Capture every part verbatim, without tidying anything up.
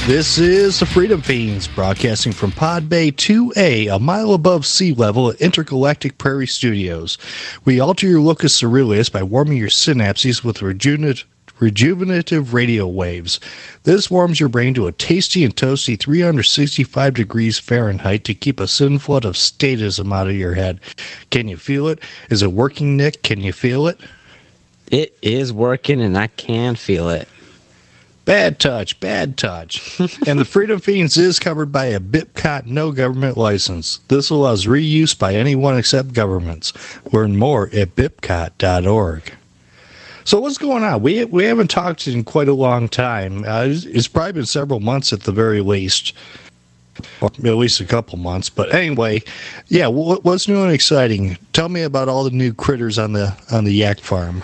This is the Freedom Fiends, broadcasting from Pod Bay two A, a mile above sea level at Intergalactic Prairie Studios. We alter your locus ceruleus by warming your synapses with rejuvenat- rejuvenative radio waves. This warms your brain to a tasty and toasty three hundred sixty-five degrees Fahrenheit to keep a sin flood of statism out of your head. Can you feel it? Is it working, Nick? Can you feel it? It is working, and I can feel it. Bad touch, bad touch. And the Freedom Fiends is covered by a BIPCOT no government license. This allows reuse by anyone except governments. Learn more at bipcot dot org. So what's going on? We we haven't talked in quite a long time. Uh, it's, it's probably been several months at the very least. Or at least a couple months. But anyway, yeah, what, what's new and exciting? Tell me about all the new critters on the on the yak farm.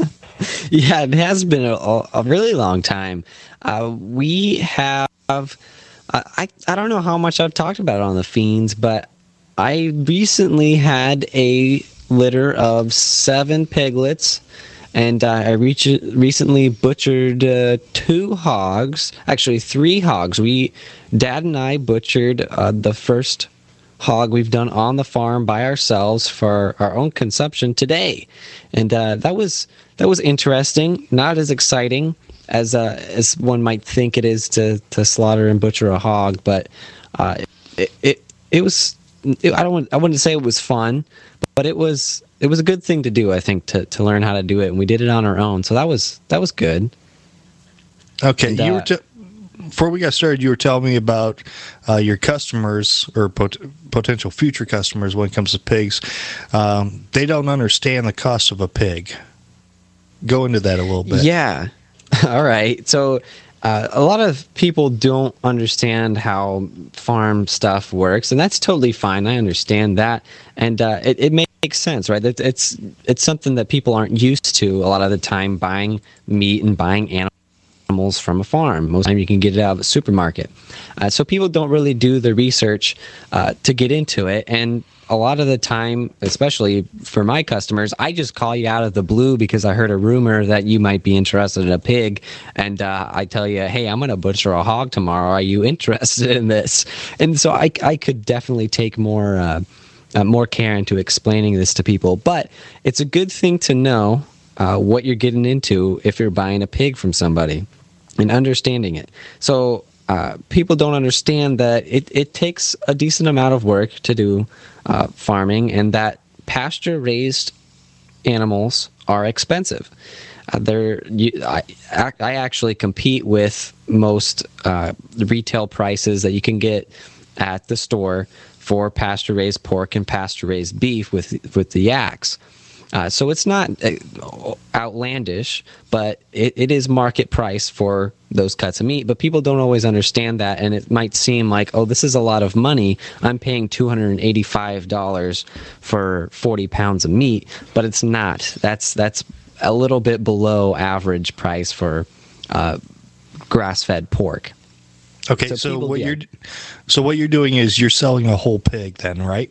Yeah, it has been a, a really long time. Uh, we have, uh, I, I don't know how much I've talked about it on the Fiends, but I recently had a litter of seven piglets, and uh, I reach, recently butchered uh, two hogs, actually three hogs. We, Dad and I butchered uh, the first hog we've done on the farm by ourselves for our own consumption today, and uh, that was that was interesting. Not as exciting as uh, as one might think it is to, to slaughter and butcher a hog, but uh, it, it it was. It, I don't want, I wouldn't say it was fun, but it was it was a good thing to do. I think to, to learn how to do it, and we did it on our own, so that was that was good. Okay, and, you uh, were. T- Before we got started, you were telling me about uh, your customers or pot- potential future customers when it comes to pigs. Um, they don't understand the cost of a pig. Go into that a little bit. Yeah. All right. So uh, a lot of people don't understand how farm stuff works, and that's totally fine. I understand that, and uh, it, it makes sense, right? It, it's it's something that people aren't used to a lot of the time, buying meat and buying animals. animals from a farm. Most of the time you can get it out of a supermarket. Uh, so people don't really do the research uh, to get into it. And a lot of the time, especially for my customers, I just call you out of the blue because I heard a rumor that you might be interested in a pig. And uh, I tell you, hey, I'm going to butcher a hog tomorrow. Are you interested in this? And so I, I could definitely take more, uh, uh, more care into explaining this to people. But it's a good thing to know uh, what you're getting into if you're buying a pig from somebody. And understanding it. So uh, people don't understand that it, it takes a decent amount of work to do uh, farming, and that pasture-raised animals are expensive. Uh, they're, you, I, I actually compete with most uh, retail prices that you can get at the store for pasture-raised pork and pasture-raised beef with with the yaks. Uh, so it's not uh, outlandish, but it, it is market price for those cuts of meat. But people don't always understand that, and it might seem like, oh, this is a lot of money. I'm paying two hundred eighty-five dollars for forty pounds of meat, but it's not. That's that's a little bit below average price for uh, grass-fed pork. Okay, so, so people, what yeah. you're so what you're doing is you're selling a whole pig, then, right?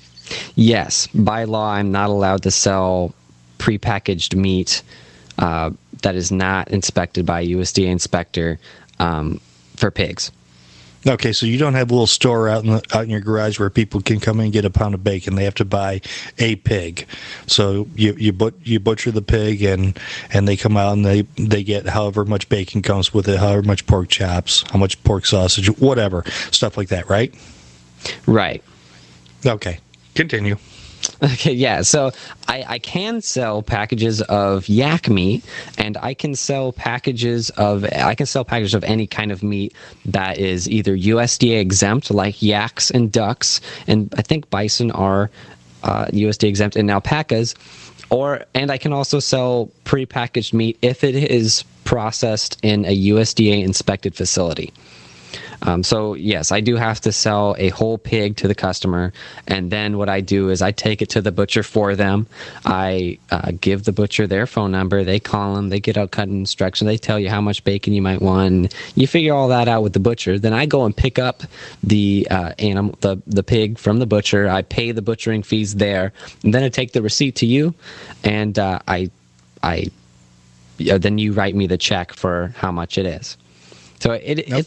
Yes, by law, I'm not allowed to sell prepackaged meat uh, that is not inspected by a U S D A inspector um, for pigs. Okay, so you don't have a little store out in the, out in your garage where people can come in and get a pound of bacon. They have to buy a pig. So you you but you butcher the pig and and they come out and they they get however much bacon comes with it, however much pork chops, how much pork sausage, whatever stuff like that, right? Right. Okay. Continue. Okay, yeah. So I, I can sell packages of yak meat, and I can sell packages of I can sell packages of any kind of meat that is either U S D A exempt, like yaks and ducks, and I think bison are uh, U S D A exempt, and alpacas. Or and I can also sell prepackaged meat if it is processed in a U S D A inspected facility. Um, so, yes, I do have to sell a whole pig to the customer, and then what I do is I take it to the butcher for them. I uh, give the butcher their phone number. They call them. They get out cutting instructions. They tell you how much bacon you might want. And you figure all that out with the butcher. Then I go and pick up the uh, animal, the, the pig from the butcher. I pay the butchering fees there, and then I take the receipt to you, and uh, I, I, uh, then you write me the check for how much it is. So it, okay. it's a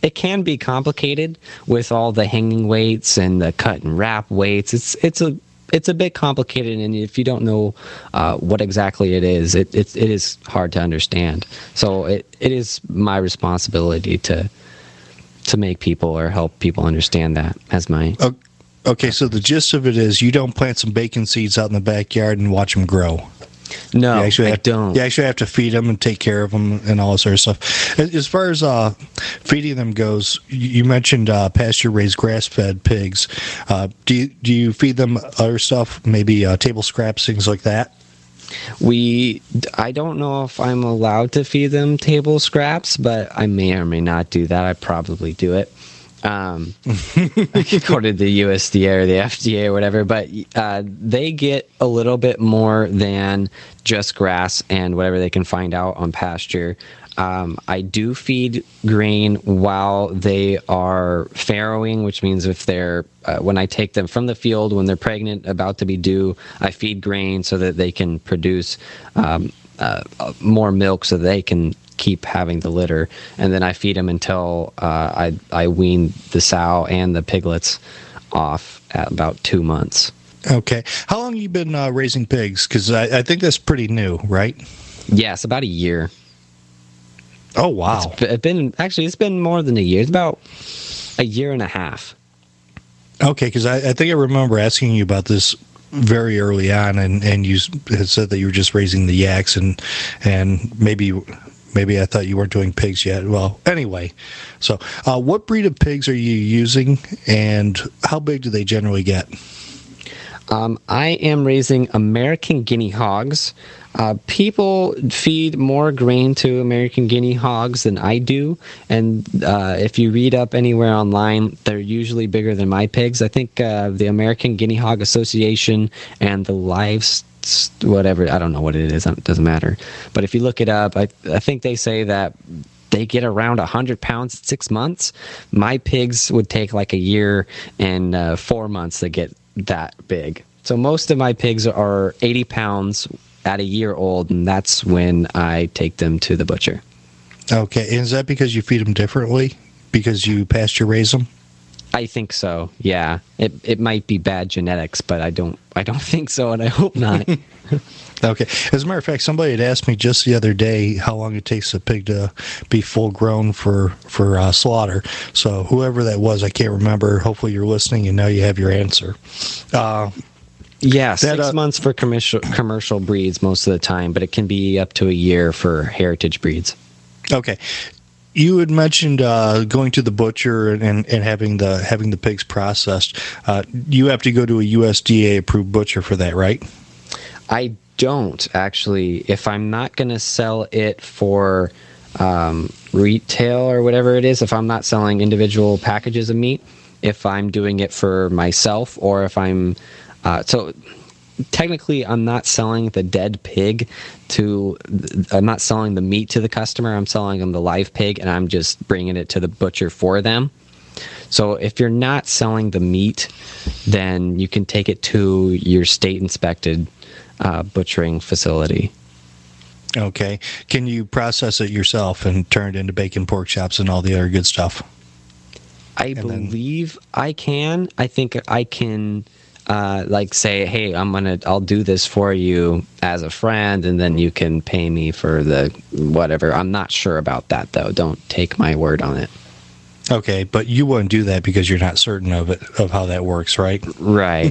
it can be complicated with all the hanging weights and the cut and wrap weights. It's it's a it's a bit complicated, and if you don't know uh, what exactly it is, it, it it is hard to understand. So it, it is my responsibility to to make people or help people understand that as my. Okay, so the gist of it is you don't plant some bacon seeds out in the backyard and watch them grow. No, you actually I have, don't. You actually have to feed them and take care of them and all this sort of stuff. As far as uh, feeding them goes, you mentioned uh, pasture-raised grass-fed pigs. Uh, do you, do you feed them other stuff, maybe uh, table scraps, things like that? We, I don't know if I'm allowed to feed them table scraps, but I may or may not do that. I probably do it. Um, according to the U S D A or the F D A or whatever, but uh, they get a little bit more than just grass and whatever they can find out on pasture. Um, I do feed grain while they are farrowing, which means if they're uh, when I take them from the field when they're pregnant, about to be due, I feed grain so that they can produce um, uh, more milk, so that they can keep having the litter, and then I feed them until uh, I I wean the sow and the piglets off at about two months. Okay, how long have you been uh, raising pigs? Because I, I think that's pretty new, right? Yes, about a year. Oh wow! It's been actually it's been more than a year. It's about a year and a half. Okay, because I, I think I remember asking you about this very early on, and, and you had said that you were just raising the yaks, and and maybe. Maybe I thought you weren't doing pigs yet. Well, anyway, so uh, what breed of pigs are you using, and how big do they generally get? Um, I am raising American guinea hogs. Uh, people feed more grain to American guinea hogs than I do, and uh, if you read up anywhere online, they're usually bigger than my pigs. I think uh, the American Guinea Hog Association and the Livestock whatever, I don't know what it is, it doesn't matter, but if you look it up, I, I think they say that they get around one hundred pounds at six months. My pigs would take like a year and uh, four months to get that big. So most of my pigs are eighty pounds at a year old, and that's when I take them to the butcher. Okay, and is that because you feed them differently? Because you pasture raise them? I think so. Yeah, it it might be bad genetics, but I don't I don't think so, and I hope not. Okay. As a matter of fact, somebody had asked me just the other day how long it takes a pig to be full grown for for uh, slaughter. So whoever that was, I can't remember. Hopefully you're listening and now you have your answer. Uh, yeah, that, six uh, months for commercial commercial breeds most of the time, but it can be up to a year for heritage breeds. Okay. You had mentioned uh, going to the butcher and, and, and having the having the pigs processed. Uh, you have to go to a U S D A approved butcher for that, right? I don't actually. If I'm not going to sell it for um, retail or whatever it is, if I'm not selling individual packages of meat, if I'm doing it for myself, or if I'm uh, so. Technically, I'm not selling the dead pig to, I'm not selling the meat to the customer. I'm selling them the live pig, and I'm just bringing it to the butcher for them. So if you're not selling the meat, then you can take it to your state-inspected uh, butchering facility. Okay. Can you process it yourself and turn it into bacon, pork chops, and all the other good stuff? I and believe then... I can. I think I can... Uh, like say, hey, I'm gonna, I'll do this for you as a friend, and then you can pay me for the whatever. I'm not sure about that though. Don't take my word on it. Okay, but you wouldn't do that because you're not certain of it, of how that works, right? Right.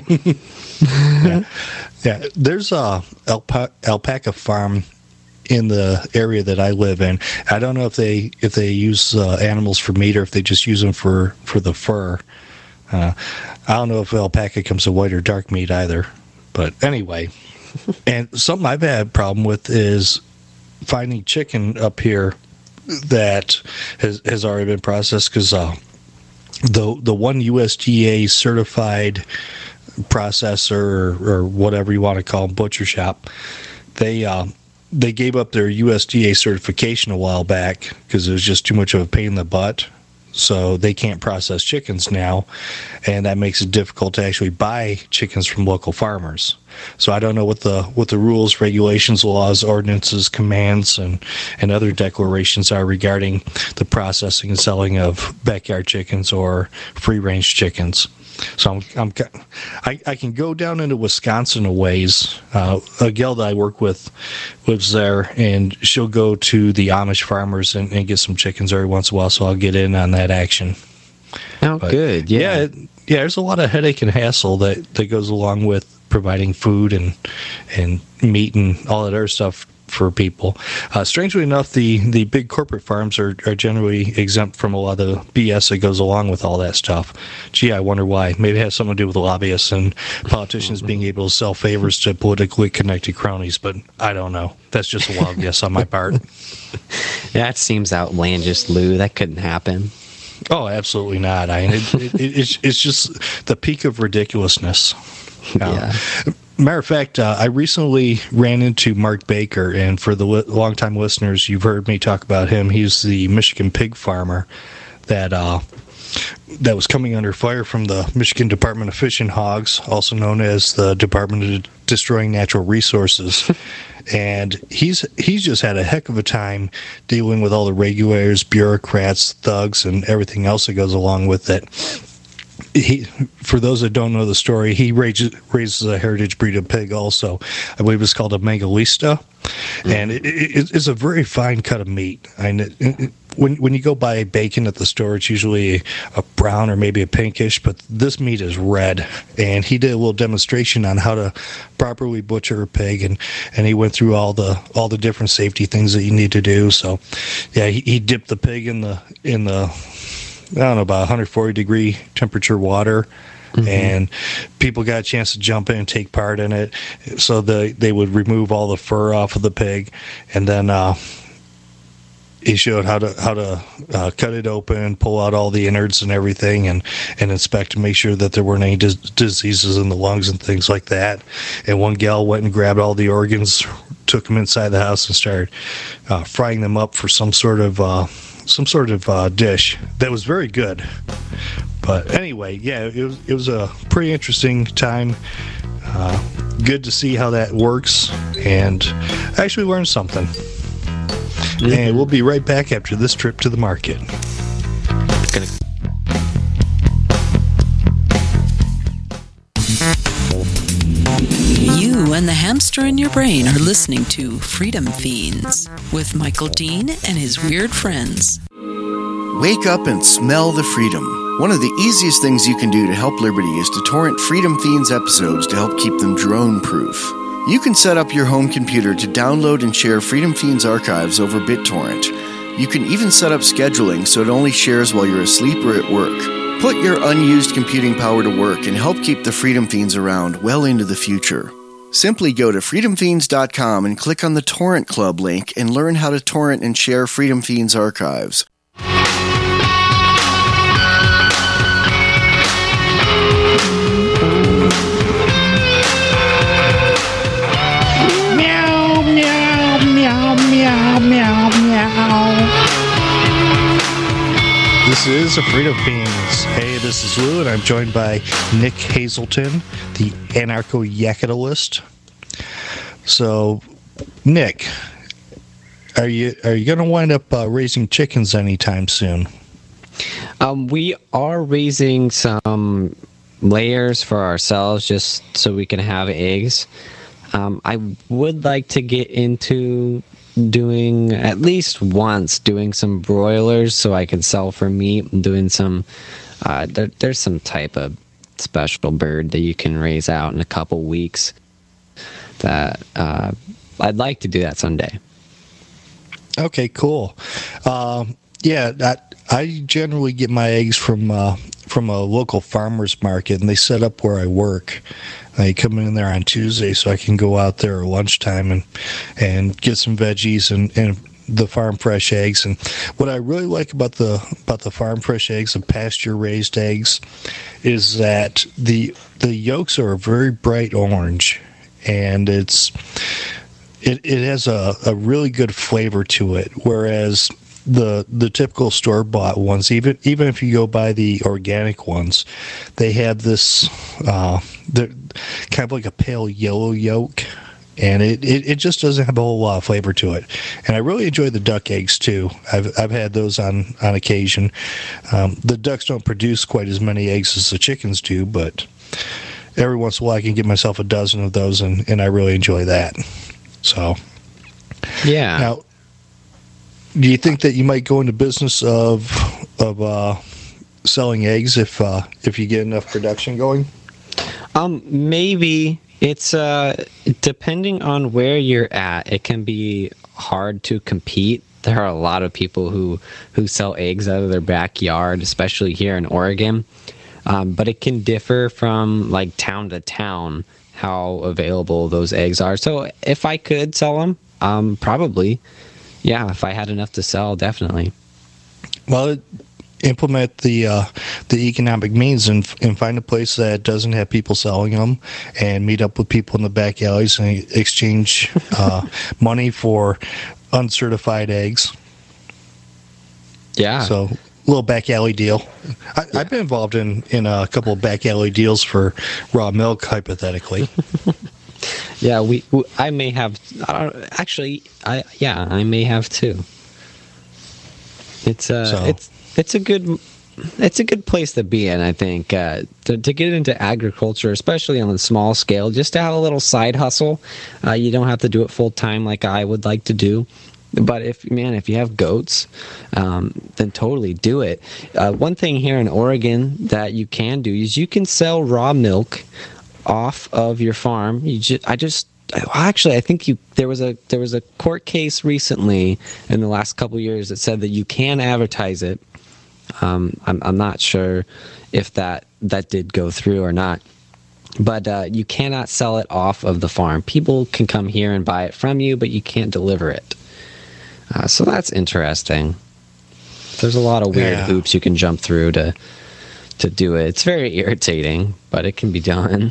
yeah. yeah. There's a alpa- alpaca farm in the area that I live in. I don't know if they if they use uh, animals for meat or if they just use them for for the fur. Uh, I don't know if alpaca comes to white or dark meat either, but anyway. And something I've had a problem with is finding chicken up here that has has already been processed, because uh, the the one U S D A certified processor, or, or whatever you want to call them, butcher shop, they uh, they gave up their U S D A certification a while back because it was just too much of a pain in the butt. so they can't process chickens now, and that makes it difficult to actually buy chickens from local farmers. So I don't know what the what the rules, regulations, laws, ordinances, commands, and, and other declarations are regarding the processing and selling of backyard chickens or free-range chickens. So I'm, I'm I, I can go down into Wisconsin a ways. Uh, a gal that I work with lives there, and she'll go to the Amish farmers and, and get some chickens every once in a while. So I'll get in on that action. Oh, but, good. Yeah. yeah, yeah. There's a lot of headache and hassle that, that goes along with providing food and and meat and all that other stuff for people. Uh, strangely enough, the, the big corporate farms are, are generally exempt from a lot of the B S that goes along with all that stuff. Gee, I wonder why. Maybe it has something to do with lobbyists and politicians being able to sell favors to politically connected cronies, but I don't know. That's just a wild guess on my part. That seems outlandish, Lou. That couldn't happen. Oh, absolutely not. I mean, it, it, it, it's, it's just the peak of ridiculousness. Um, Yeah. Matter of fact, uh, I recently ran into Mark Baker, and for the li- longtime listeners, you've heard me talk about him. He's the Michigan pig farmer that uh, that was coming under fire from the Michigan Department of Fish and Hogs, also known as the Department of Destroying Natural Resources. And he's he's just had a heck of a time dealing with all the regulators, bureaucrats, thugs, and everything else that goes along with it. He, for those that don't know the story, he raises, raises a heritage breed of pig also. I believe it's called a Mangalista, and it, it, it's a very fine cut of meat. I mean, it, it, when when you go buy bacon at the store, it's usually a brown or maybe a pinkish, but this meat is red. And he did a little demonstration on how to properly butcher a pig, and, and he went through all the all the different safety things that you need to do. So, yeah, he, he dipped the pig in the in the. I don't know, about one hundred forty degree temperature water, mm-hmm. and people got a chance to jump in and take part in it. So the, they would remove all the fur off of the pig, and then uh, he showed how to how to uh, cut it open, pull out all the innards and everything, and, and inspect to make sure that there weren't any dis- diseases in the lungs and things like that. And one gal went and grabbed all the organs, took them inside the house, and started uh, frying them up for some sort of uh, some sort of uh, dish that was very good. But anyway, yeah, it was it was a pretty interesting time. Uh, good to see how that works, and I actually learned something. Mm-hmm. And we'll be right back after this trip to the market. Gonna- You and the hamster in your brain are listening to Freedom Fiends with Michael Dean and his weird friends. Wake up and smell the freedom. One of the easiest things you can do to help Liberty is to torrent Freedom Fiends episodes to help keep them drone-proof. You can set up your home computer to download and share Freedom Fiends archives over BitTorrent. You can even set up scheduling so it only shares while you're asleep or at work. Put your unused computing power to work and help keep the Freedom Fiends around well into the future. Simply go to freedom fiends dot com and click on the Torrent Club link and learn how to torrent and share Freedom Fiends archives. Meow, meow, meow, meow, meow, meow. This is a Freedom Fiends. Hey, this is Lou, and I'm joined by Nick Hazelton, the anarcho-yakitalist. So, Nick, are you are you going to wind up uh, raising chickens anytime soon? Um, we are raising some layers for ourselves just so we can have eggs. Um, I would like to get into doing at least once doing some broilers so I can sell for meat, and doing some uh, there, there's some type of special bird that you can raise out in a couple weeks that uh, I'd like to do that someday. Okay, cool. Um, yeah, that, I generally get my eggs from uh, from a local farmer's market, and they set up where I work. They come in there on Tuesday, so I can go out there at lunchtime and and get some veggies and, and the farm fresh eggs. And what I really like about the about the farm fresh eggs and pasture raised eggs is that the the yolks are a very bright orange, and it's it, it has a, a really good flavor to it. Whereas the the typical store bought ones, even even if you go buy the organic ones, they have this uh, they're kind of like a pale yellow yolk, and it, it, it just doesn't have a whole lot of flavor to it. And I really enjoy the duck eggs too. I've I've had those on on occasion. Um, the ducks don't produce quite as many eggs as the chickens do, but every once in a while I can get myself a dozen of those, and, and I really enjoy that. So yeah. Now, do you think that you might go into business of of uh, selling eggs if uh, if you get enough production going? Um, maybe. It's uh, depending on where you're at, it can be hard to compete. There are a lot of people who, who sell eggs out of their backyard, especially here in Oregon. Um, but it can differ from like town to town how available those eggs are. So if I could sell them, um, probably. Yeah, if I had enough to sell, definitely. Well, it, implement the uh, the economic means and and find a place that doesn't have people selling them, and meet up with people in the back alleys and exchange uh, money for uncertified eggs. Yeah. So a little back alley deal. I, yeah. I've been involved in, in a couple of back alley deals for raw milk, hypothetically. Yeah, we, we. I may have. Uh, actually, I yeah, I may have too. It's uh, so. it's it's a good, it's a good place to be in. I think uh, to to get into agriculture, especially on a small scale, just to have a little side hustle. Uh, you don't have to do it full time like I would like to do. But if man, if you have goats, um, then totally do it. Uh, one thing here in Oregon that you can do is you can sell raw milk off of your farm. You just, I just, actually, I think you there was a there was a court case recently in the last couple of years that said that you can advertise it. Um, I'm I'm not sure if that that did go through or not, but uh, you cannot sell it off of the farm. People can come here and buy it from you, but you can't deliver it. Uh, so that's interesting. There's a lot of weird yeah. hoops you can jump through to to do it. It's very irritating, but it can be done.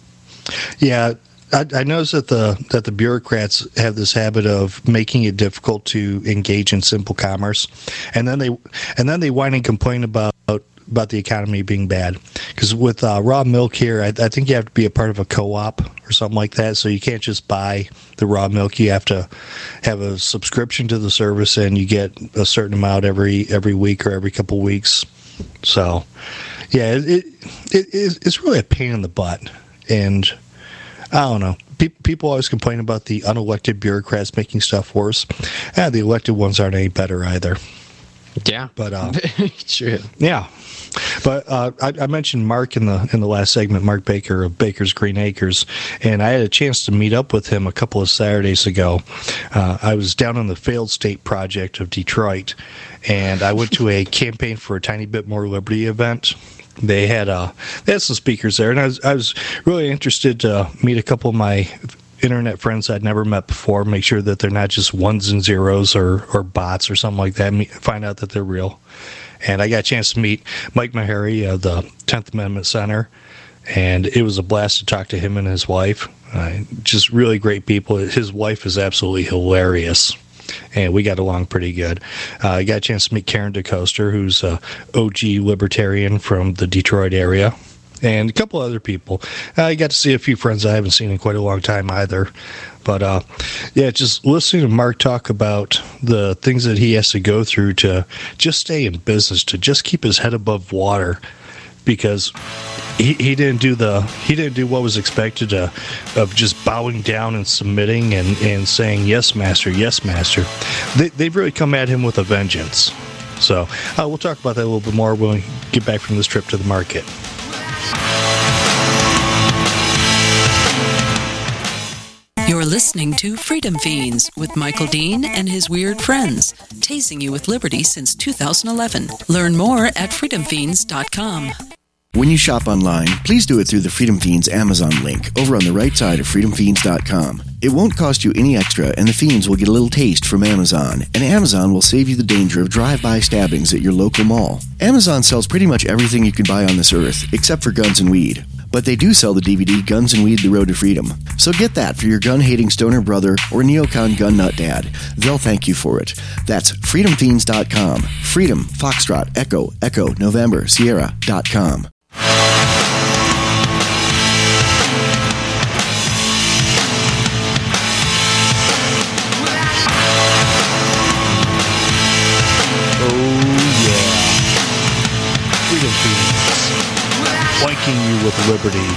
Yeah, I, I noticed that the that the bureaucrats have this habit of making it difficult to engage in simple commerce, and then they and then they whine and complain about about the economy being bad. Because with uh, raw milk here, I, I think you have to be a part of a co-op or something like that. So you can't just buy the raw milk. You have to have a subscription to the service, and you get a certain amount every every week or every couple weeks. So, yeah, it, it, it it's really a pain in the butt. And I don't know. Pe- people always complain about the unelected bureaucrats making stuff worse. Yeah, the elected ones aren't any better either. Yeah, but uh, true. Yeah, but uh, I, I mentioned Mark in the in the last segment, Mark Baker of Baker's Green Acres, and I had a chance to meet up with him a couple of Saturdays ago. Uh, I was down on the failed state project of Detroit, and I went to a Campaign for a Tiny Bit More Liberty event. They had uh, they had some speakers there, and I was I was really interested to meet a couple of my internet friends I'd never met before. Make sure that they're not just ones and zeros or, or bots or something like that. Meet, find out that they're real. And I got a chance to meet Mike Meharry of the tenth Amendment Center, and it was a blast to talk to him and his wife. Uh, just really great people. His wife is absolutely hilarious, and we got along pretty good. Uh, I got a chance to meet Karen DeCoster, who's a O G libertarian from the Detroit area, and a couple other people. I got to see a few friends I haven't seen in quite a long time either. But, uh, yeah, just listening to Mark talk about the things that he has to go through to just stay in business, to just keep his head above water, because he, he didn't do the he didn't do what was expected to, of just bowing down and submitting and, and saying, yes, master, yes, master. They, they've really come at him with a vengeance. So uh, we'll talk about that a little bit more when we get back from this trip to the market. You're listening to Freedom Fiends with Michael Dean and his weird friends, tasing you with liberty since two thousand eleven. Learn more at freedom fiends dot com. When you shop online, please do it through the Freedom Fiends Amazon link over on the right side of freedom fiends dot com. It won't cost you any extra, and the Fiends will get a little taste from Amazon, and Amazon will save you the danger of drive-by stabbings at your local mall. Amazon sells pretty much everything you can buy on this earth, except for guns and weed. But they do sell the D V D Guns and Weed, The Road to Freedom. So get that for your gun-hating stoner brother or neocon gun nut dad. They'll thank you for it. That's freedom fiends dot com. Freedom, Foxtrot, Echo, Echo, November, Sierra dot com. Flanking you with liberty.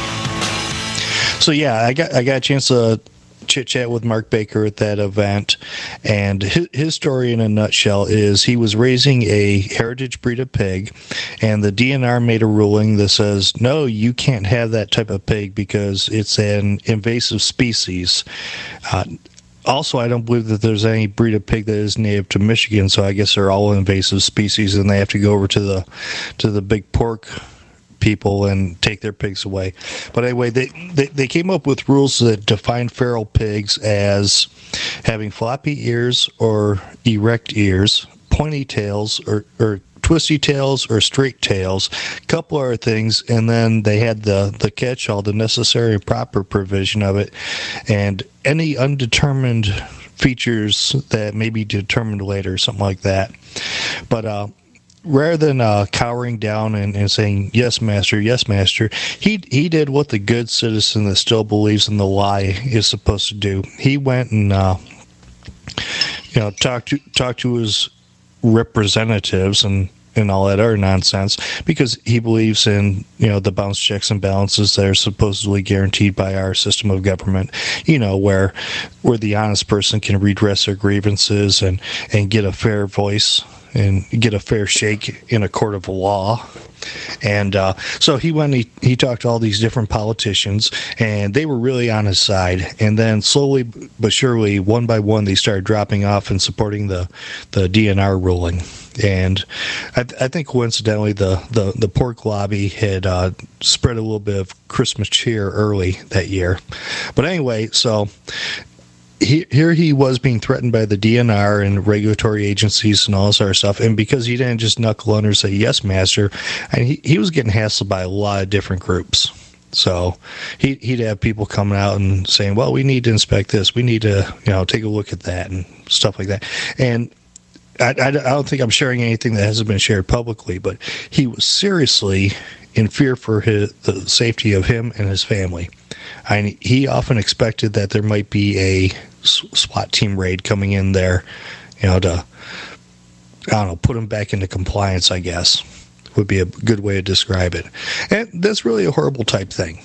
So yeah, I got I got a chance to chit chat with Mark Baker at that event, and his, his story in a nutshell is he was raising a heritage breed of pig, and the D N R made a ruling that says no, you can't have that type of pig because it's an invasive species. Uh, Also, I don't believe that there's any breed of pig that is native to Michigan, so I guess they're all invasive species, and they have to go over to the to the big pork people and take their pigs away. But anyway, they, they, they came up with rules that define feral pigs as having floppy ears or erect ears, pointy tails or, or twisty tails or straight tails, a couple other things, and then they had the, the catch-all, the necessary and proper provision of it, and any undetermined features that may be determined later, something like that. But uh, rather than uh, cowering down and, and saying, yes, master, yes, master, he he did what the good citizen that still believes in the lie is supposed to do. He went and uh, you know talked to, talked to his representatives and and all that other nonsense, because he believes in, you know, the bounce checks and balances that are supposedly guaranteed by our system of government, you know, where where the honest person can redress their grievances and, and get a fair voice and get a fair shake in a court of law. And uh, so he went, he, he talked to all these different politicians, and they were really on his side. And then slowly but surely, one by one, they started dropping off and supporting the, the D N R ruling. And I, th- I think coincidentally, the, the, the pork lobby had uh, spread a little bit of Christmas cheer early that year. But anyway, so he, here he was being threatened by the D N R and regulatory agencies and all this other stuff. And because he didn't just knuckle under and say, yes, master, and he, he was getting hassled by a lot of different groups. So he, he'd have people coming out and saying, well, we need to inspect this. We need to, you know, take a look at that and stuff like that. And I, I, I don't think I'm sharing anything that hasn't been shared publicly, but he was seriously in fear for his, the safety of him and his family. I mean, he often expected that there might be a SWAT team raid coming in there, you know, to, I don't know, put him back into compliance, I guess, would be a good way to describe it. And that's really a horrible type thing.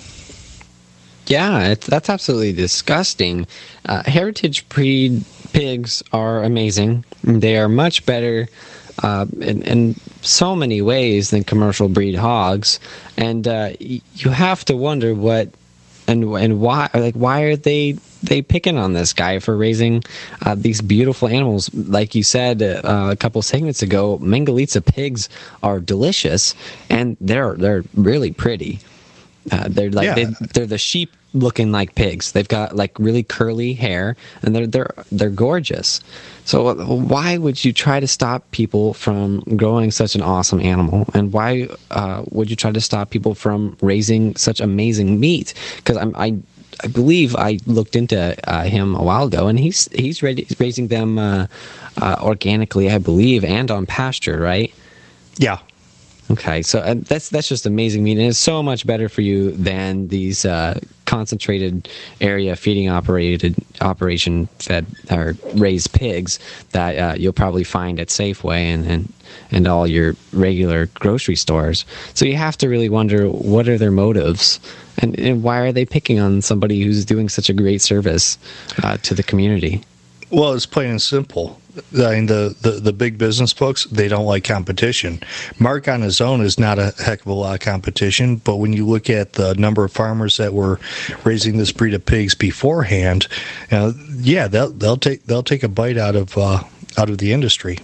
Yeah, it's, that's absolutely disgusting. Uh, heritage breed pigs are amazing. They are much better uh, in, in so many ways than commercial breed hogs, and uh, you have to wonder what and and why, like, why are they they picking on this guy for raising uh, these beautiful animals? Like you said uh, a couple segments ago, Mangalitsa pigs are delicious, and they're they're really pretty. Uh, they're like yeah. they, they're the sheep looking like pigs. They've got like really curly hair, and they're they're they're gorgeous. So why would you try to stop people from growing such an awesome animal? And why uh, would you try to stop people from raising such amazing meat? Because I'm I. I believe I looked into uh, him a while ago, and he's he's ready, raising them uh, uh, organically, I believe, and on pasture, right? Yeah. Okay, so uh, that's that's just amazing meat, and it's so much better for you than these uh, concentrated area feeding operated operation fed or raised pigs that uh, you'll probably find at Safeway and, and and all your regular grocery stores. So you have to really wonder, what are their motives, and, and why are they picking on somebody who's doing such a great service uh, to the community? Well, it's plain and simple. I mean, the, the, the big business folks, they don't like competition. Mark on his own is not a heck of a lot of competition, but when you look at the number of farmers that were raising this breed of pigs beforehand, you know, yeah, they'll they'll take they'll take a bite out of uh, out of the industry.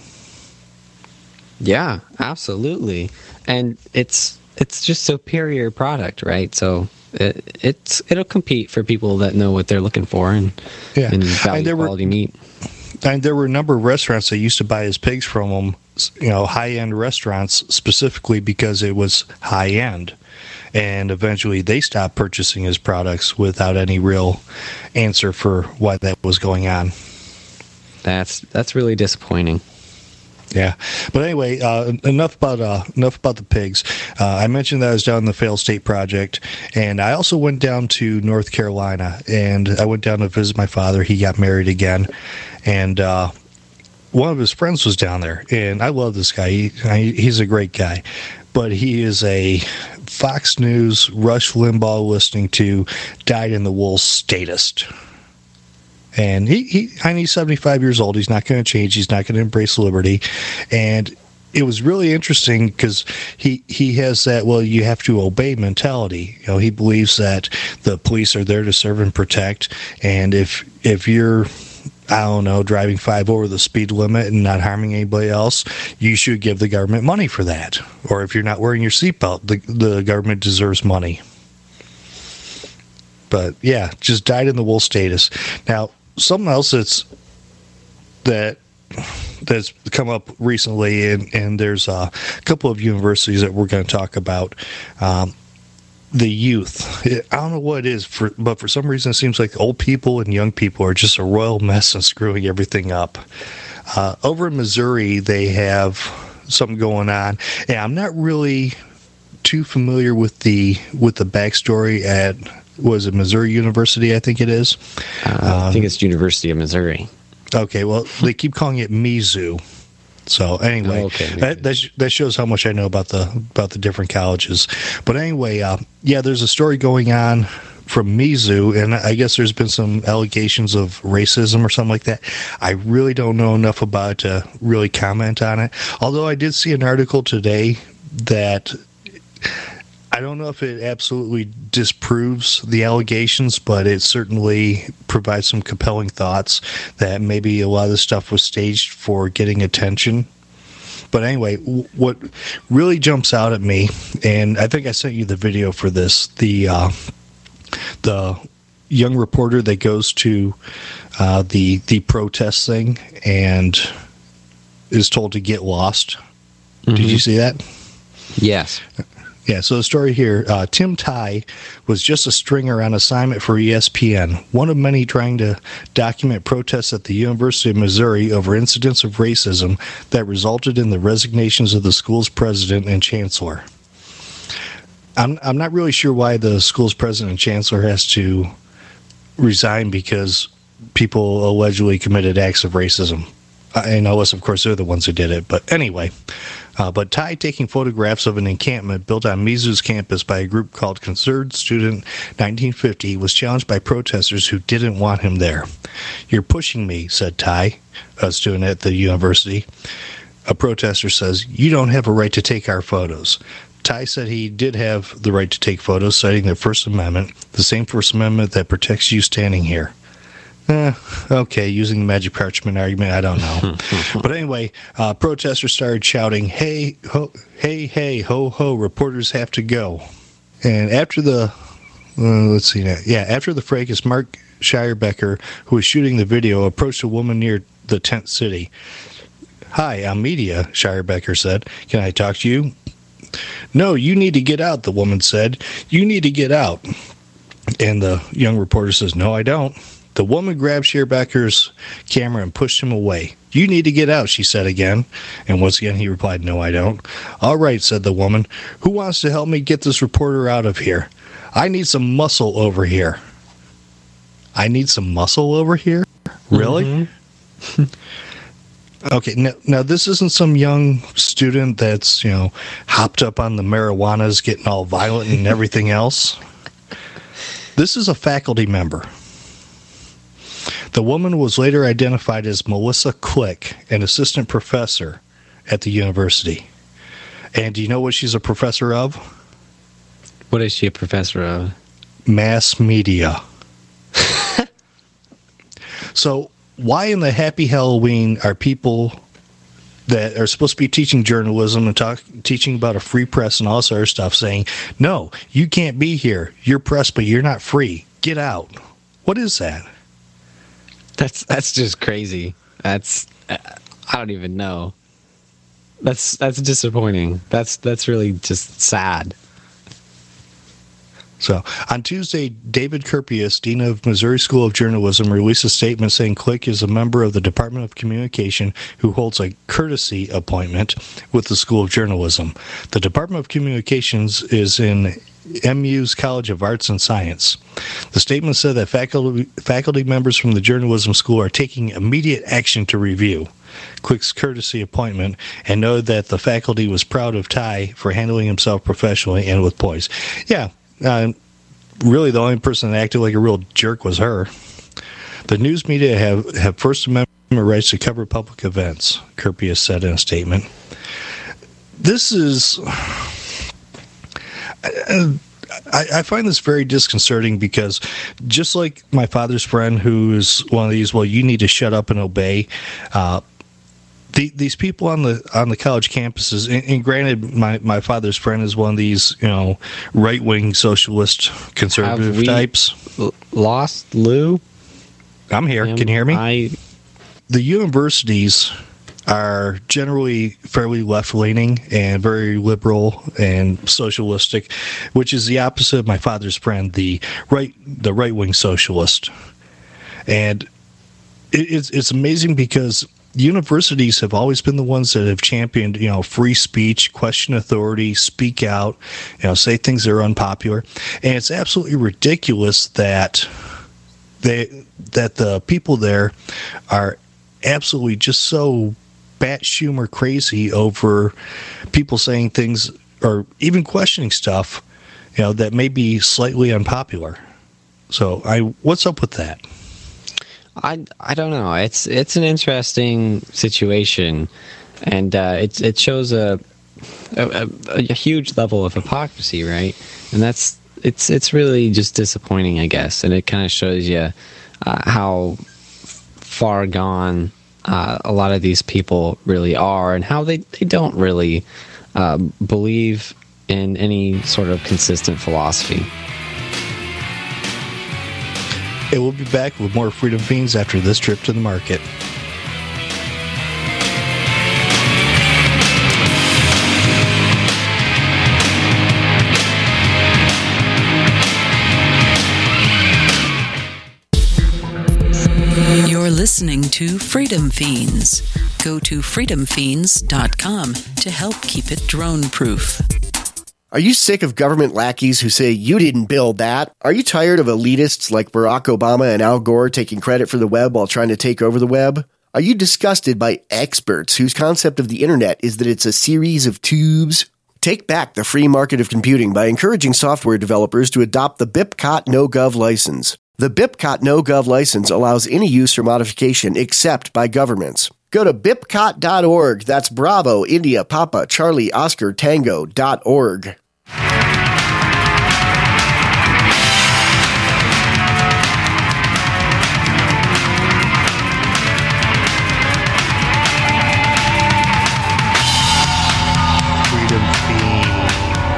Yeah, absolutely, and it's it's just superior product, right? So it, it's it'll compete for people that know what they're looking for and, yeah. and value and quality were, meat. And there were a number of restaurants that used to buy his pigs from him, you know, high-end restaurants, specifically because it was high-end. and eventually they stopped purchasing his products without any real answer for why that was going on. That's that's really disappointing. Yeah, but anyway, uh, enough about uh, enough about the pigs. Uh, I mentioned that I was down in the Fail State Project, and I also went down to North Carolina, and I went down to visit my father. He got married again, and uh, one of his friends was down there, and I love this guy. He, I, he's a great guy, but he is a Fox News, Rush Limbaugh listening to, dyed-in-the-wool statist. And he, he, I mean, he's seventy-five years old. He's not going to change. He's not going to embrace liberty. And it was really interesting because he, he has that, well, you have to obey mentality. You know, he believes that the police are there to serve and protect. And if if you're, I don't know, driving five over the speed limit and not harming anybody else, you should give the government money for that. Or if you're not wearing your seatbelt, the, the government deserves money. But yeah, just dyed-in-the-wool status. Now, something else that's that that's come up recently, and, and there's a couple of universities that we're going to talk about. Um, the youth, I don't know what it is, for, but for some reason it seems like old people and young people are just a royal mess and screwing everything up. Uh, over in Missouri, they have something going on, and I'm not really too familiar with the with the backstory at. Was it Missouri University, I think it is? Uh, I think it's University of Missouri. Okay, well, they keep calling it Mizzou. So anyway, oh, okay, that that, sh- that shows how much I know about the about the different colleges. But anyway, uh, yeah, there's a story going on from Mizzou, and I guess there's been some allegations of racism or something like that. I really don't know enough about it to really comment on it. Although I did see an article today that... I don't know if it absolutely disproves the allegations, but it certainly provides some compelling thoughts that maybe a lot of the stuff was staged for getting attention. But anyway, what really jumps out at me, and I think I sent you the video for this, the uh, the young reporter that goes to uh, the the protest thing and is told to get lost. Mm-hmm. Did you see that? Yes. Yeah, so the story here, uh, Tim Tye was just a stringer on assignment for E S P N, one of many trying to document protests at the University of Missouri over incidents of racism that resulted in the resignations of the school's president and chancellor. I'm I'm not really sure why the school's president and chancellor has to resign because people allegedly committed acts of racism. And unless, of course, they're the ones who did it. But anyway, uh, but Tye taking photographs of an encampment built on Mizzou's campus by a group called Concerned Student nineteen fifty was challenged by protesters who didn't want him there. "You're pushing me," said Tye, a student at the university. A protester says, "You don't have a right to take our photos." Tye said he did have the right to take photos, citing the First Amendment, the same First Amendment that protects you standing here. Eh, okay, using the magic parchment argument, I don't know. But anyway, uh, protesters started shouting, "Hey, ho, hey, hey, ho, ho, reporters have to go." And after the, uh, let's see now, yeah, after the fracas, Mark Shirebecker, who was shooting the video, approached a woman near the tent city. "Hi, I'm media," Shirebecker said. "Can I talk to you?" "No, you need to get out," the woman said. "You need to get out." And the young reporter says, "No, I don't." The woman grabbed Shirebecker's camera and pushed him away. "You need to get out," she said again. And once again, he replied, "No, I don't." "All right," said the woman. "Who wants to help me get this reporter out of here? I need some muscle over here." I need some muscle over here? Really? Mm-hmm. Okay, now, now this isn't some young student that's, you know, hopped up on the marijuanas, getting all violent and everything else. This is a faculty member. The woman was later identified as Melissa Click, an assistant professor at the university. And do you know what she's a professor of? What is she a professor of? Mass media. So why in the happy Halloween are people that are supposed to be teaching journalism and talk, teaching about a free press and all this other stuff saying, "No, you can't be here. You're press, but you're not free. Get out." What is that? That's that's just crazy. That's uh, I don't even know. That's that's disappointing. That's that's really just sad. So on Tuesday, David Kurpius, Dean of Missouri School of Journalism, released a statement saying Click is a member of the Department of Communication who holds a courtesy appointment with the School of Journalism. The Department of Communications is in M U's College of Arts and Science. The statement said that faculty, faculty members from the journalism school are taking immediate action to review Click's courtesy appointment and noted that the faculty was proud of Ty for handling himself professionally and with poise. Yeah. Uh, really, the only person that acted like a real jerk was her. The news media have, have First Amendment rights to cover public events, Kurpius said in a statement. This is... I, I find this very disconcerting because just like my father's friend who's one of these, well, you need to shut up and obey, uh, The, these people on the on the college campuses, and, and granted, my, my father's friend is one of these, you know, right wing socialist conservative Have we types. l- Lost Lou. I'm here. Am Can you hear me? I The universities are generally fairly left leaning and very liberal and socialistic, which is the opposite of my father's friend, the right the right wing socialist. And it, it's it's amazing because universities have always been the ones that have championed, you know, free speech, question authority, speak out, you know, say things that are unpopular. And it's absolutely ridiculous that they that the people there are absolutely just so bat Schumer crazy over people saying things or even questioning stuff, you know, that may be slightly unpopular. So I what's up with that? I, I don't know. It's it's an interesting situation, and uh, it it shows a, a a huge level of hypocrisy, right? And that's it's it's really just disappointing, I guess. And it kind of shows you uh, how far gone uh, a lot of these people really are, and how they they don't really uh, believe in any sort of consistent philosophy. It will be back with more Freedom Fiends after this trip to the market. You're listening to Freedom Fiends. Go to freedom fiends dot com to help keep it drone-proof. Are you sick of government lackeys who say you didn't build that? Are you tired of elitists like Barack Obama and Al Gore taking credit for the web while trying to take over the web? Are you disgusted by experts whose concept of the internet is that it's a series of tubes? Take back the free market of computing by encouraging software developers to adopt the BIPCOT NoGov license. The BIPCOT NoGov license allows any use or modification except by governments. Go to bipcot dot org. That's Bravo, India, Papa, Charlie, Oscar, Tango dot org. Freedom Fiends.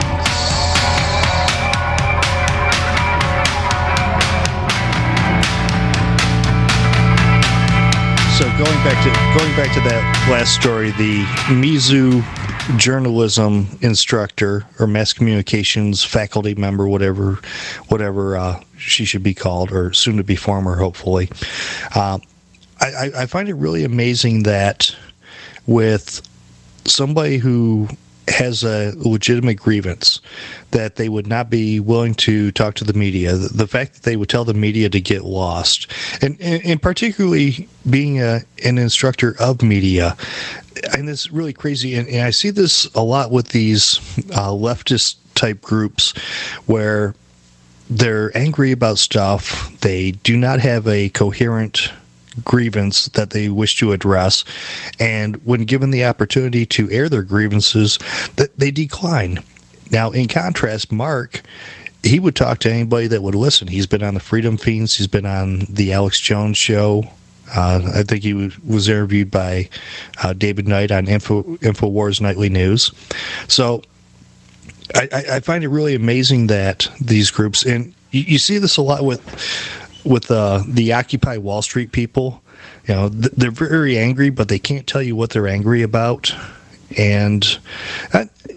So going back to going back to that last story, the Mizzou journalism instructor or mass communications faculty member, whatever, whatever uh, she should be called, or soon to be former, hopefully. Uh, I, I find it really amazing that with somebody who has a legitimate grievance, that they would not be willing to talk to the media. The, the fact that they would tell the media to get lost, and, and, and particularly being a, an instructor of media, and it's really crazy. And, and I see this a lot with these uh, leftist type groups where they're angry about stuff. They do not have a coherent grievance that they wish to address, and when given the opportunity to air their grievances, that they decline. Now, in contrast, Mark, he would talk to anybody that would listen. He's been on the Freedom Fiends. He's been on the Alex Jones show. Uh, I think he was, was interviewed by uh, David Knight on Info, InfoWars Nightly News. So I, I find it really amazing that these groups, and you, you see this a lot with with uh, the Occupy Wall Street people. You know, th- they're very angry, but they can't tell you what they're angry about. And I,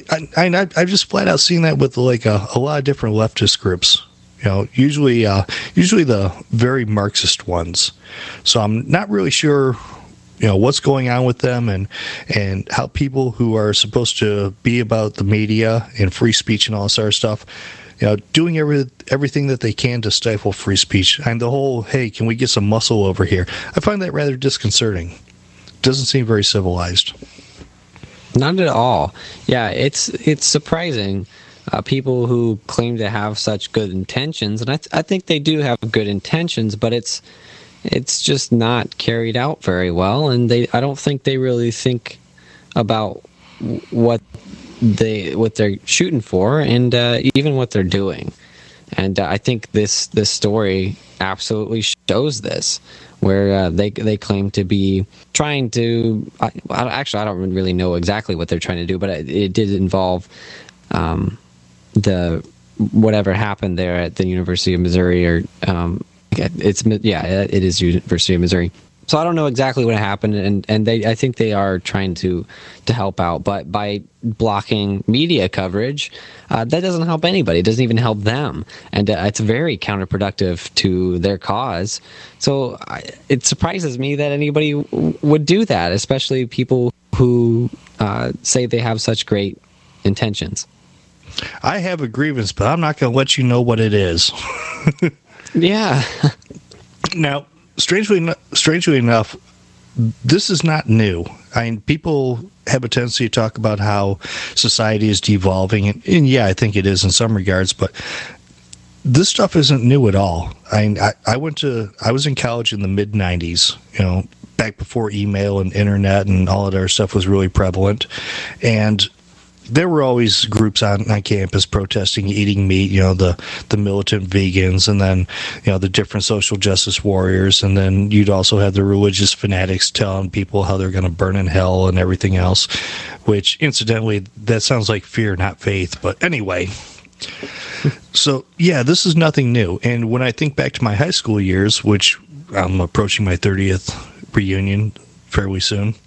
I, I, I've just flat out seen that with like a, a lot of different leftist groups. You know, usually, uh, usually the very Marxist ones. So I'm not really sure, you know, what's going on with them, and and how people who are supposed to be about the media and free speech and all this sort of stuff, you know, doing every everything that they can to stifle free speech. And the whole, hey, can we get some muscle over here? I find that rather disconcerting. Doesn't seem very civilized. Not at all. Yeah, it's it's surprising. Uh, people who claim to have such good intentions, and I, th- I think they do have good intentions, but it's it's just not carried out very well, and they I don't think they really think about what they what they're shooting for, and uh, even what they're doing. And uh, I think this this story absolutely shows this, where uh, they they claim to be trying to. I, I, actually, I don't really know exactly what they're trying to do, but it, it did involve. Um, the whatever happened there at the University of Missouri, or um, it's yeah, it is University of Missouri. So I don't know exactly what happened, and, and they I think they are trying to to help out, but by blocking media coverage, uh, that doesn't help anybody. It doesn't even help them, and uh, it's very counterproductive to their cause. So I, it surprises me that anybody w- would do that, especially people who uh, say they have such great intentions. I have a grievance, but I'm not going to let you know what it is. Yeah. Now, strangely, strangely enough, this is not new. I mean, people have a tendency to talk about how society is devolving, and, and yeah, I think it is in some regards, but this stuff isn't new at all. I mean, I, I went to, I was in college in the mid nineties, you know, back before email and internet and all of that stuff was really prevalent, and there were always groups on, on campus protesting eating meat, you know, the, the militant vegans, and then, you know, the different social justice warriors. And then you'd also have the religious fanatics telling people how they're going to burn in hell and everything else, which incidentally, that sounds like fear, not faith. But anyway, so yeah, this is nothing new. And when I think back to my high school years, which I'm approaching my thirtieth reunion fairly soon,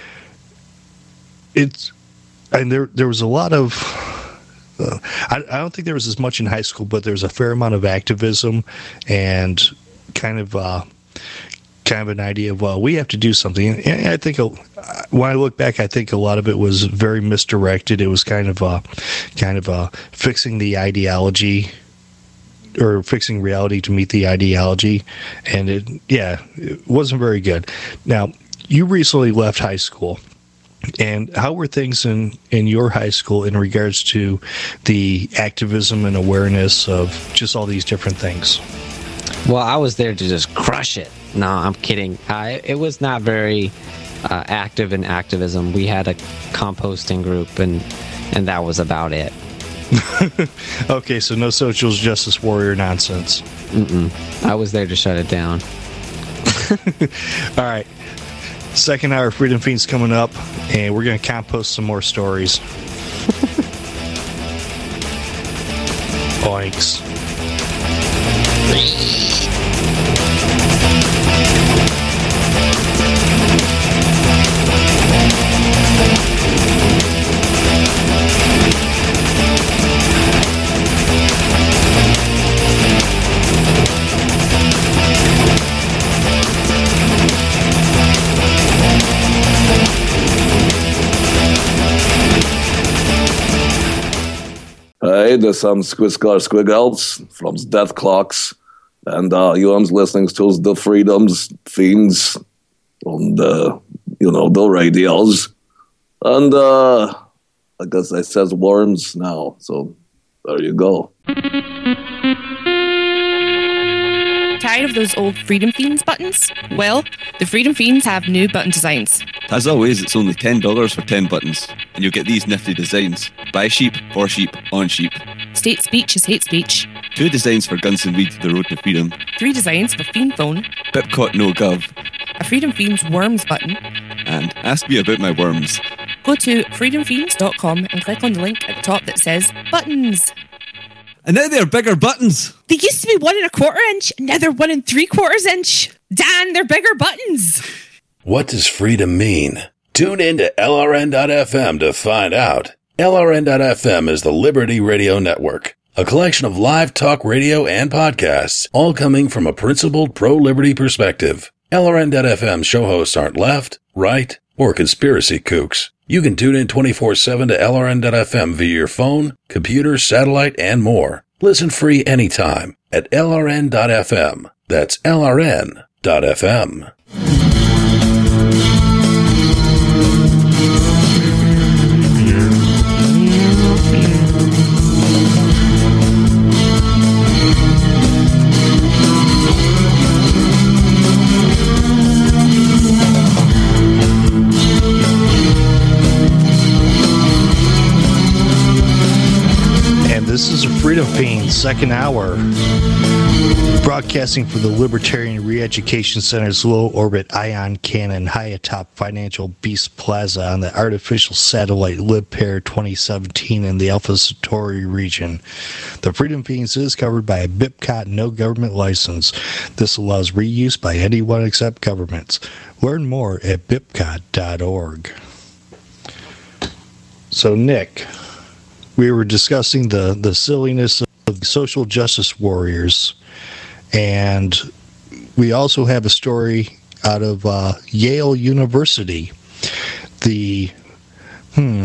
it's, and there there was a lot of, uh, I, I don't think there was as much in high school, but there was a fair amount of activism and kind of uh, kind of an idea of, well, we have to do something. And I think, uh, when I look back, I think a lot of it was very misdirected. It was kind of uh, kind of uh, fixing the ideology, or fixing reality to meet the ideology. And it, yeah, it wasn't very good. Now, you recently left high school. And how were things in, in your high school in regards to the activism and awareness of just all these different things? Well, I was there to just crush it. No, I'm kidding. Uh, it was not very uh, active in activism. We had a composting group, and and that was about it. Okay, so no social justice warrior nonsense. Mm-mm. I was there to shut it down. All right. Second hour of Freedom Fiends coming up, and we're going to compost some more stories. Oinks. Hey, there's some Squiscar Squiggles from Death Clocks, and uh, you are listening to the Freedoms Fiends on the, you know, the radios. And uh, I guess I says worms now, so there you go. Tired of those old Freedom Fiends buttons? Well, the Freedom Fiends have new button designs. As always, it's only ten dollars for ten buttons, and you'll get these nifty designs. By sheep, for sheep, on sheep. State speech is hate speech. Two designs for Guns and Weed, The Road to Freedom. Three designs for Fiend Phone. Bipcot No Gov. A Freedom Fiends Worms button. And Ask Me About My Worms. Go to freedom fiends dot com and click on the link at the top that says Buttons. And now they're bigger buttons. They used to be one and a quarter inch, and now they're one and three quarters inch. Dan, they're bigger buttons. What does freedom mean? Tune in to L R N dot F M to find out. L R N dot F M is the Liberty Radio Network, a collection of live talk radio and podcasts, all coming from a principled pro-liberty perspective. L R N dot F M show hosts aren't left, right, or conspiracy kooks. You can tune in twenty-four seven to L R N dot F M via your phone, computer, satellite, and more. Listen free anytime at L R N dot F M. That's L R N dot F M. This is a Freedom Fiends second hour, broadcasting from the Libertarian Re-Education Center's low-orbit ion cannon high atop Financial Beast Plaza on the artificial satellite LibPair twenty seventeen in the Alpha Centauri region. The Freedom Fiends is covered by a B I P C O T no government license. This allows reuse by anyone except governments. Learn more at B I P C O T dot org. So, Nick, we were discussing the, the silliness of social justice warriors, and we also have a story out of uh, Yale University. The, hmm,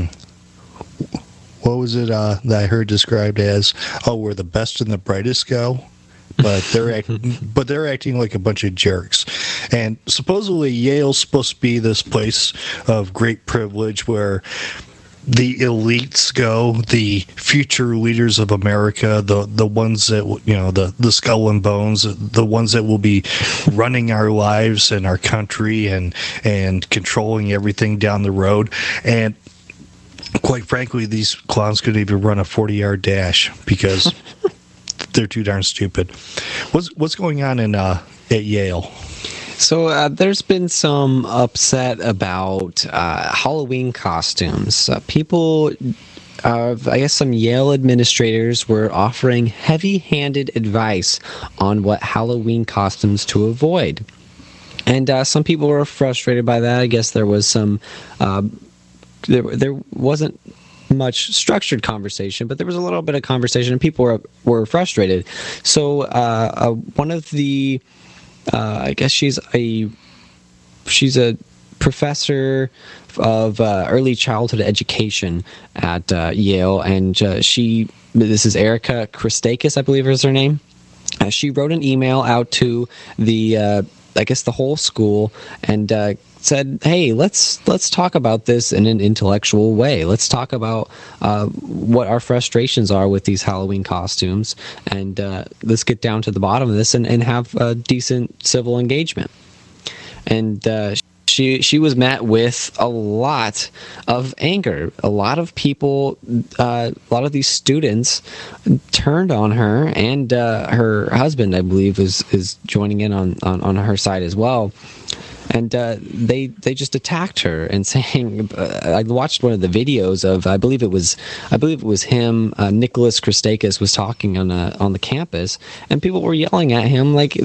what was it uh, that I heard described as, oh, where the best and the brightest go? But they're act- but they're acting like a bunch of jerks. And supposedly Yale's supposed to be this place of great privilege where the elites go, the future leaders of America, the the ones that, you know, the, the skull and bones, the ones that will be running our lives and our country and and controlling everything down the road. And quite frankly, these clowns couldn't even run a forty-yard dash because they're too darn stupid. What's what's going on in uh, at Yale? So uh, there's been some upset about uh, Halloween costumes. Uh, people, uh, I guess some Yale administrators were offering heavy-handed advice on what Halloween costumes to avoid. And uh, some people were frustrated by that. I guess there was some, uh, there, there wasn't much structured conversation, but there was a little bit of conversation, and people were, were frustrated. So uh, uh, one of the Uh, I guess she's a she's a professor of uh, early childhood education at uh, Yale, and uh, she this is Erica Christakis, I believe is her name. Uh, she wrote an email out to the uh, I guess the whole school and uh, said, "Hey, let's let's talk about this in an intellectual way. Let's talk about uh, what our frustrations are with these Halloween costumes, and uh, let's get down to the bottom of this and, and have a decent civil engagement." And uh, she she was met with a lot of anger. A lot of people, uh, a lot of these students turned on her, and uh, her husband, I believe, is is joining in on, on, on her side as well. And uh, they they just attacked her and saying, uh, I watched one of the videos of, I believe it was I believe it was him, uh, Nicholas Christakis was talking on a, on the campus, and people were yelling at him like,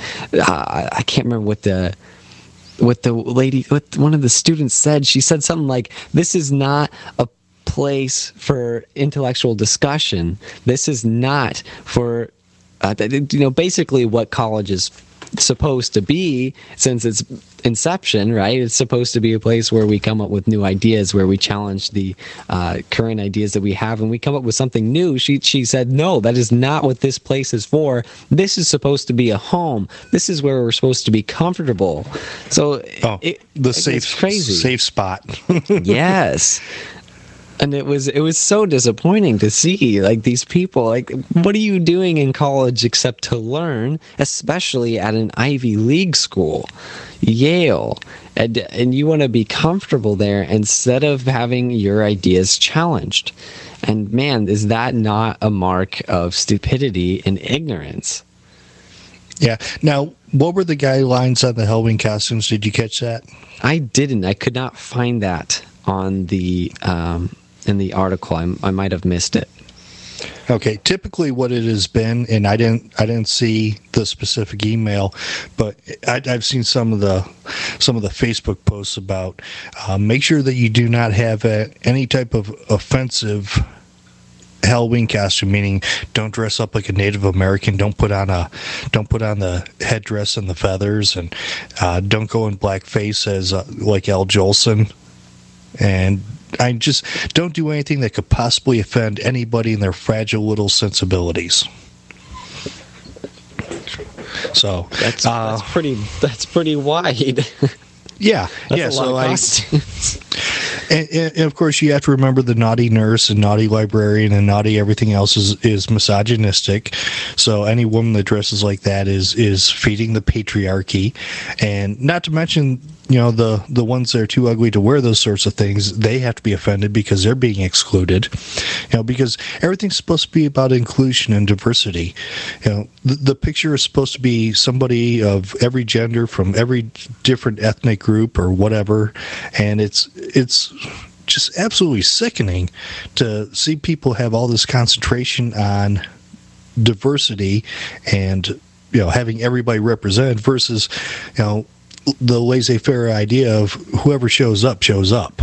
uh, I can't remember what the what the lady, what one of the students said. She said something like, "This is not a place for intellectual discussion. This is not for," uh, you know, basically what college is supposed to be since its inception, right? It's supposed to be a place where we come up with new ideas, where we challenge the uh, current ideas that we have, and we come up with something new. She she said, "No, that is not what this place is for. This is supposed to be a home. This is where we're supposed to be comfortable." So oh, it, the safe it's crazy. safe spot. Yes. And it was it was so disappointing to see, like, these people, like, what are you doing in college except to learn, especially at an Ivy League school, Yale, and and you want to be comfortable there instead of having your ideas challenged. And man, is that not a mark of stupidity and ignorance? Yeah. Now, what were the guidelines on the Halloween costumes? Did you catch that? I didn't. I could not find that on the um, in the article. I, I might have missed it. Okay, typically what it has been, and I didn't, I didn't see the specific email, but I, I've seen some of the, some of the Facebook posts about. Uh, make sure that you do not have a, any type of offensive Halloween costume, meaning don't dress up like a Native American, don't put on a, don't put on the headdress and the feathers, and uh, don't go in blackface as uh, like Al Jolson, and. I just don't do anything that could possibly offend anybody in their fragile little sensibilities. So that's, uh, that's pretty. That's pretty wide. Yeah, that's yeah. A So lot of I, costumes. and, and of course, you have to remember the naughty nurse and naughty librarian and naughty everything else is, is misogynistic. So any woman that dresses like that is is feeding the patriarchy, and not to mention. You know, the, the ones that are too ugly to wear those sorts of things, they have to be offended because they're being excluded. You know, because everything's supposed to be about inclusion and diversity. You know, the, the picture is supposed to be somebody of every gender from every different ethnic group or whatever, and it's it's just absolutely sickening to see people have all this concentration on diversity and, you know, having everybody represented versus, you know, the laissez-faire idea of whoever shows up shows up,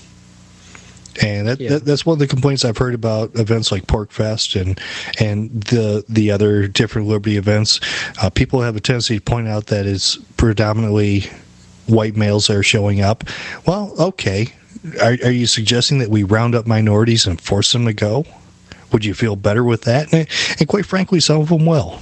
and that, yeah. that that's one of the complaints I've heard about events like Pork Fest and and the the other different Liberty events. Uh, people have a tendency to point out that it's predominantly white males that are showing up. Well, okay, are are you suggesting that we round up minorities and force them to go? Would you feel better with that? And, and quite frankly, some of them will.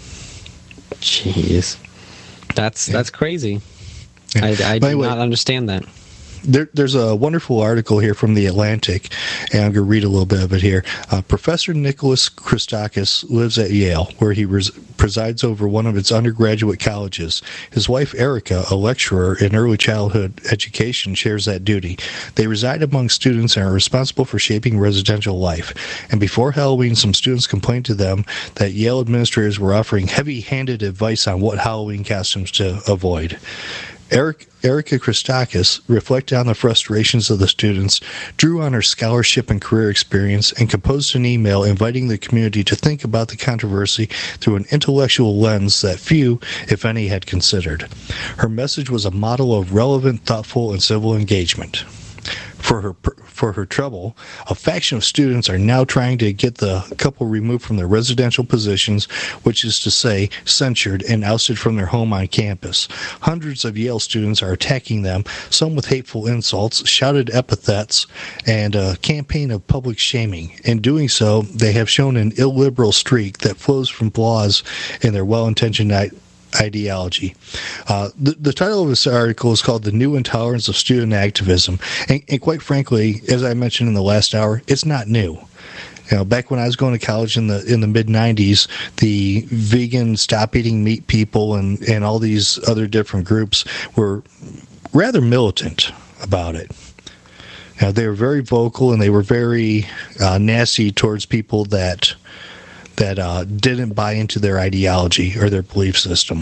Jeez, that's yeah. that's crazy. Yeah. I, I do anyway, not understand that. There, there's a wonderful article here from The Atlantic, and I'm going to read a little bit of it here. Uh, Professor Nicholas Christakis lives at Yale, where he res- presides over one of its undergraduate colleges. His wife, Erica, a lecturer in early childhood education, shares that duty. They reside among students and are responsible for shaping residential life. And before Halloween, some students complained to them that Yale administrators were offering heavy-handed advice on what Halloween costumes to avoid. Eric, Erica Christakis reflected on the frustrations of the students, drew on her scholarship and career experience, and composed an email inviting the community to think about the controversy through an intellectual lens that few, if any, had considered. Her message was a model of relevant, thoughtful, and civil engagement. For her for her trouble, a faction of students are now trying to get the couple removed from their residential positions, which is to say, censured and ousted from their home on campus. Hundreds of Yale students are attacking them, some with hateful insults, shouted epithets, and a campaign of public shaming. In doing so, they have shown an illiberal streak that flows from flaws in their well-intentioned ideology. Uh, the, the title of this article is called The New Intolerance of Student Activism. And, and quite frankly, as I mentioned in the last hour, it's not new. You know, back when I was going to college in the in the mid nineties, the vegan, stop eating meat people and, and all these other different groups were rather militant about it. You know, they were very vocal and they were very uh, nasty towards people that that uh, didn't buy into their ideology or their belief system.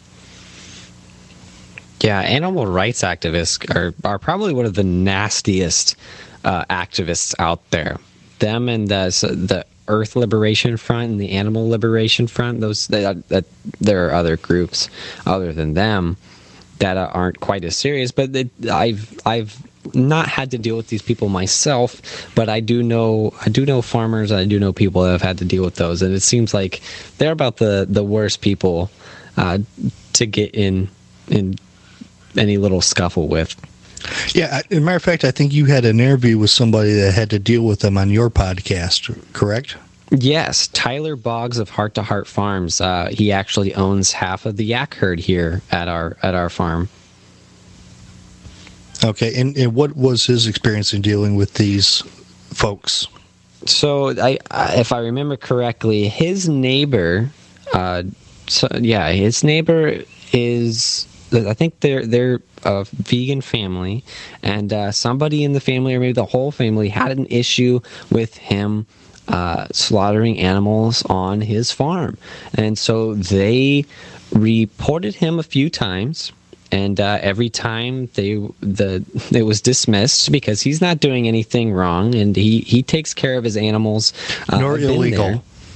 Yeah, animal rights activists are, are probably one of the nastiest uh, activists out there. Them and the, so the Earth Liberation Front and the Animal Liberation Front, those that, that there are other groups other than them that aren't quite as serious, but they, I've I've not had to deal with these people myself, but I do know I do know farmers, I do know people that have had to deal with those, and it seems like they're about the, the worst people uh, to get in in any little scuffle with. Yeah, as a matter of fact, I think you had an interview with somebody that had to deal with them on your podcast, correct? Yes, Tyler Boggs of Heart to Heart Farms. Uh, he actually owns half of the yak herd here at our at our farm. Okay, and, and what was his experience in dealing with these folks? So, I, I if I remember correctly, his neighbor, uh, so, yeah, his neighbor is, I think they're they're a vegan family, and uh, somebody in the family, or maybe the whole family, had an issue with him uh, slaughtering animals on his farm, and so they reported him a few times. And uh, every time they the it was dismissed because he's not doing anything wrong, and he, he takes care of his animals. Uh, Nor illegal.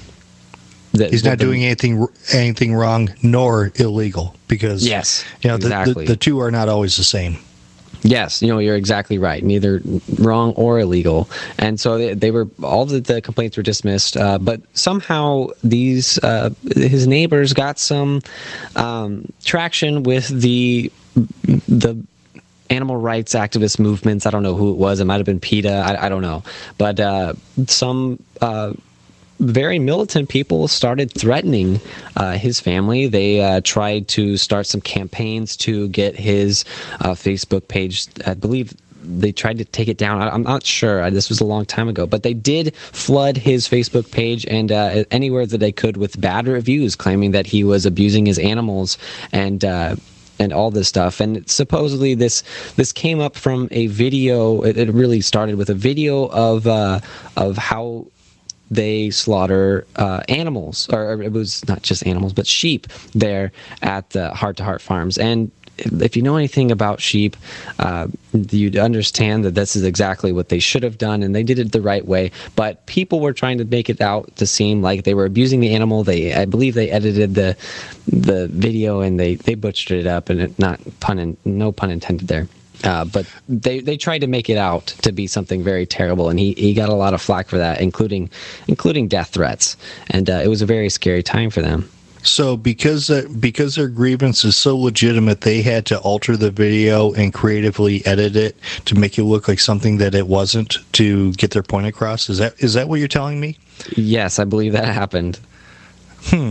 that he's not the, doing anything anything wrong nor illegal, because yes, you know exactly. the, the, the two are not always the same. Yes, you know, you're exactly right. Neither wrong or illegal. And so they, they were, all the, the complaints were dismissed, uh, but somehow these, uh, his neighbors got some um, traction with the, the animal rights activist movements. I don't know who it was. It might have been PETA. I, I don't know. But uh, some uh, very militant people started threatening uh, his family. They uh, tried to start some campaigns to get his uh, Facebook page. I believe they tried to take it down. I, I'm not sure. This was a long time ago. But they did flood his Facebook page and uh, anywhere that they could with bad reviews, claiming that he was abusing his animals and uh, and all this stuff. And supposedly this this came up from a video. It, it really started with a video of uh, of how they slaughter uh, animals, or, or it was not just animals, but sheep there at the Heart to Heart Farms. And if you know anything about sheep, uh, you'd understand that this is exactly what they should have done, and they did it the right way. But people were trying to make it out to seem like they were abusing the animal. They, I believe, they edited the the video and they, they butchered it up, and it, not pun in, no pun intended there. Uh, but they, they tried to make it out to be something very terrible, and he, he got a lot of flack for that, including including death threats. And uh, it was a very scary time for them. So because uh, because their grievance is so legitimate, they had to alter the video and creatively edit it to make it look like something that it wasn't, to get their point across. Is that is that what you're telling me? Yes, I believe that happened. Hmm.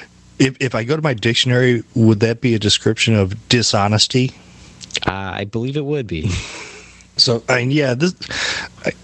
If if I go to my dictionary, would that be a description of dishonesty? Uh, I believe it would be. So, I yeah, this I,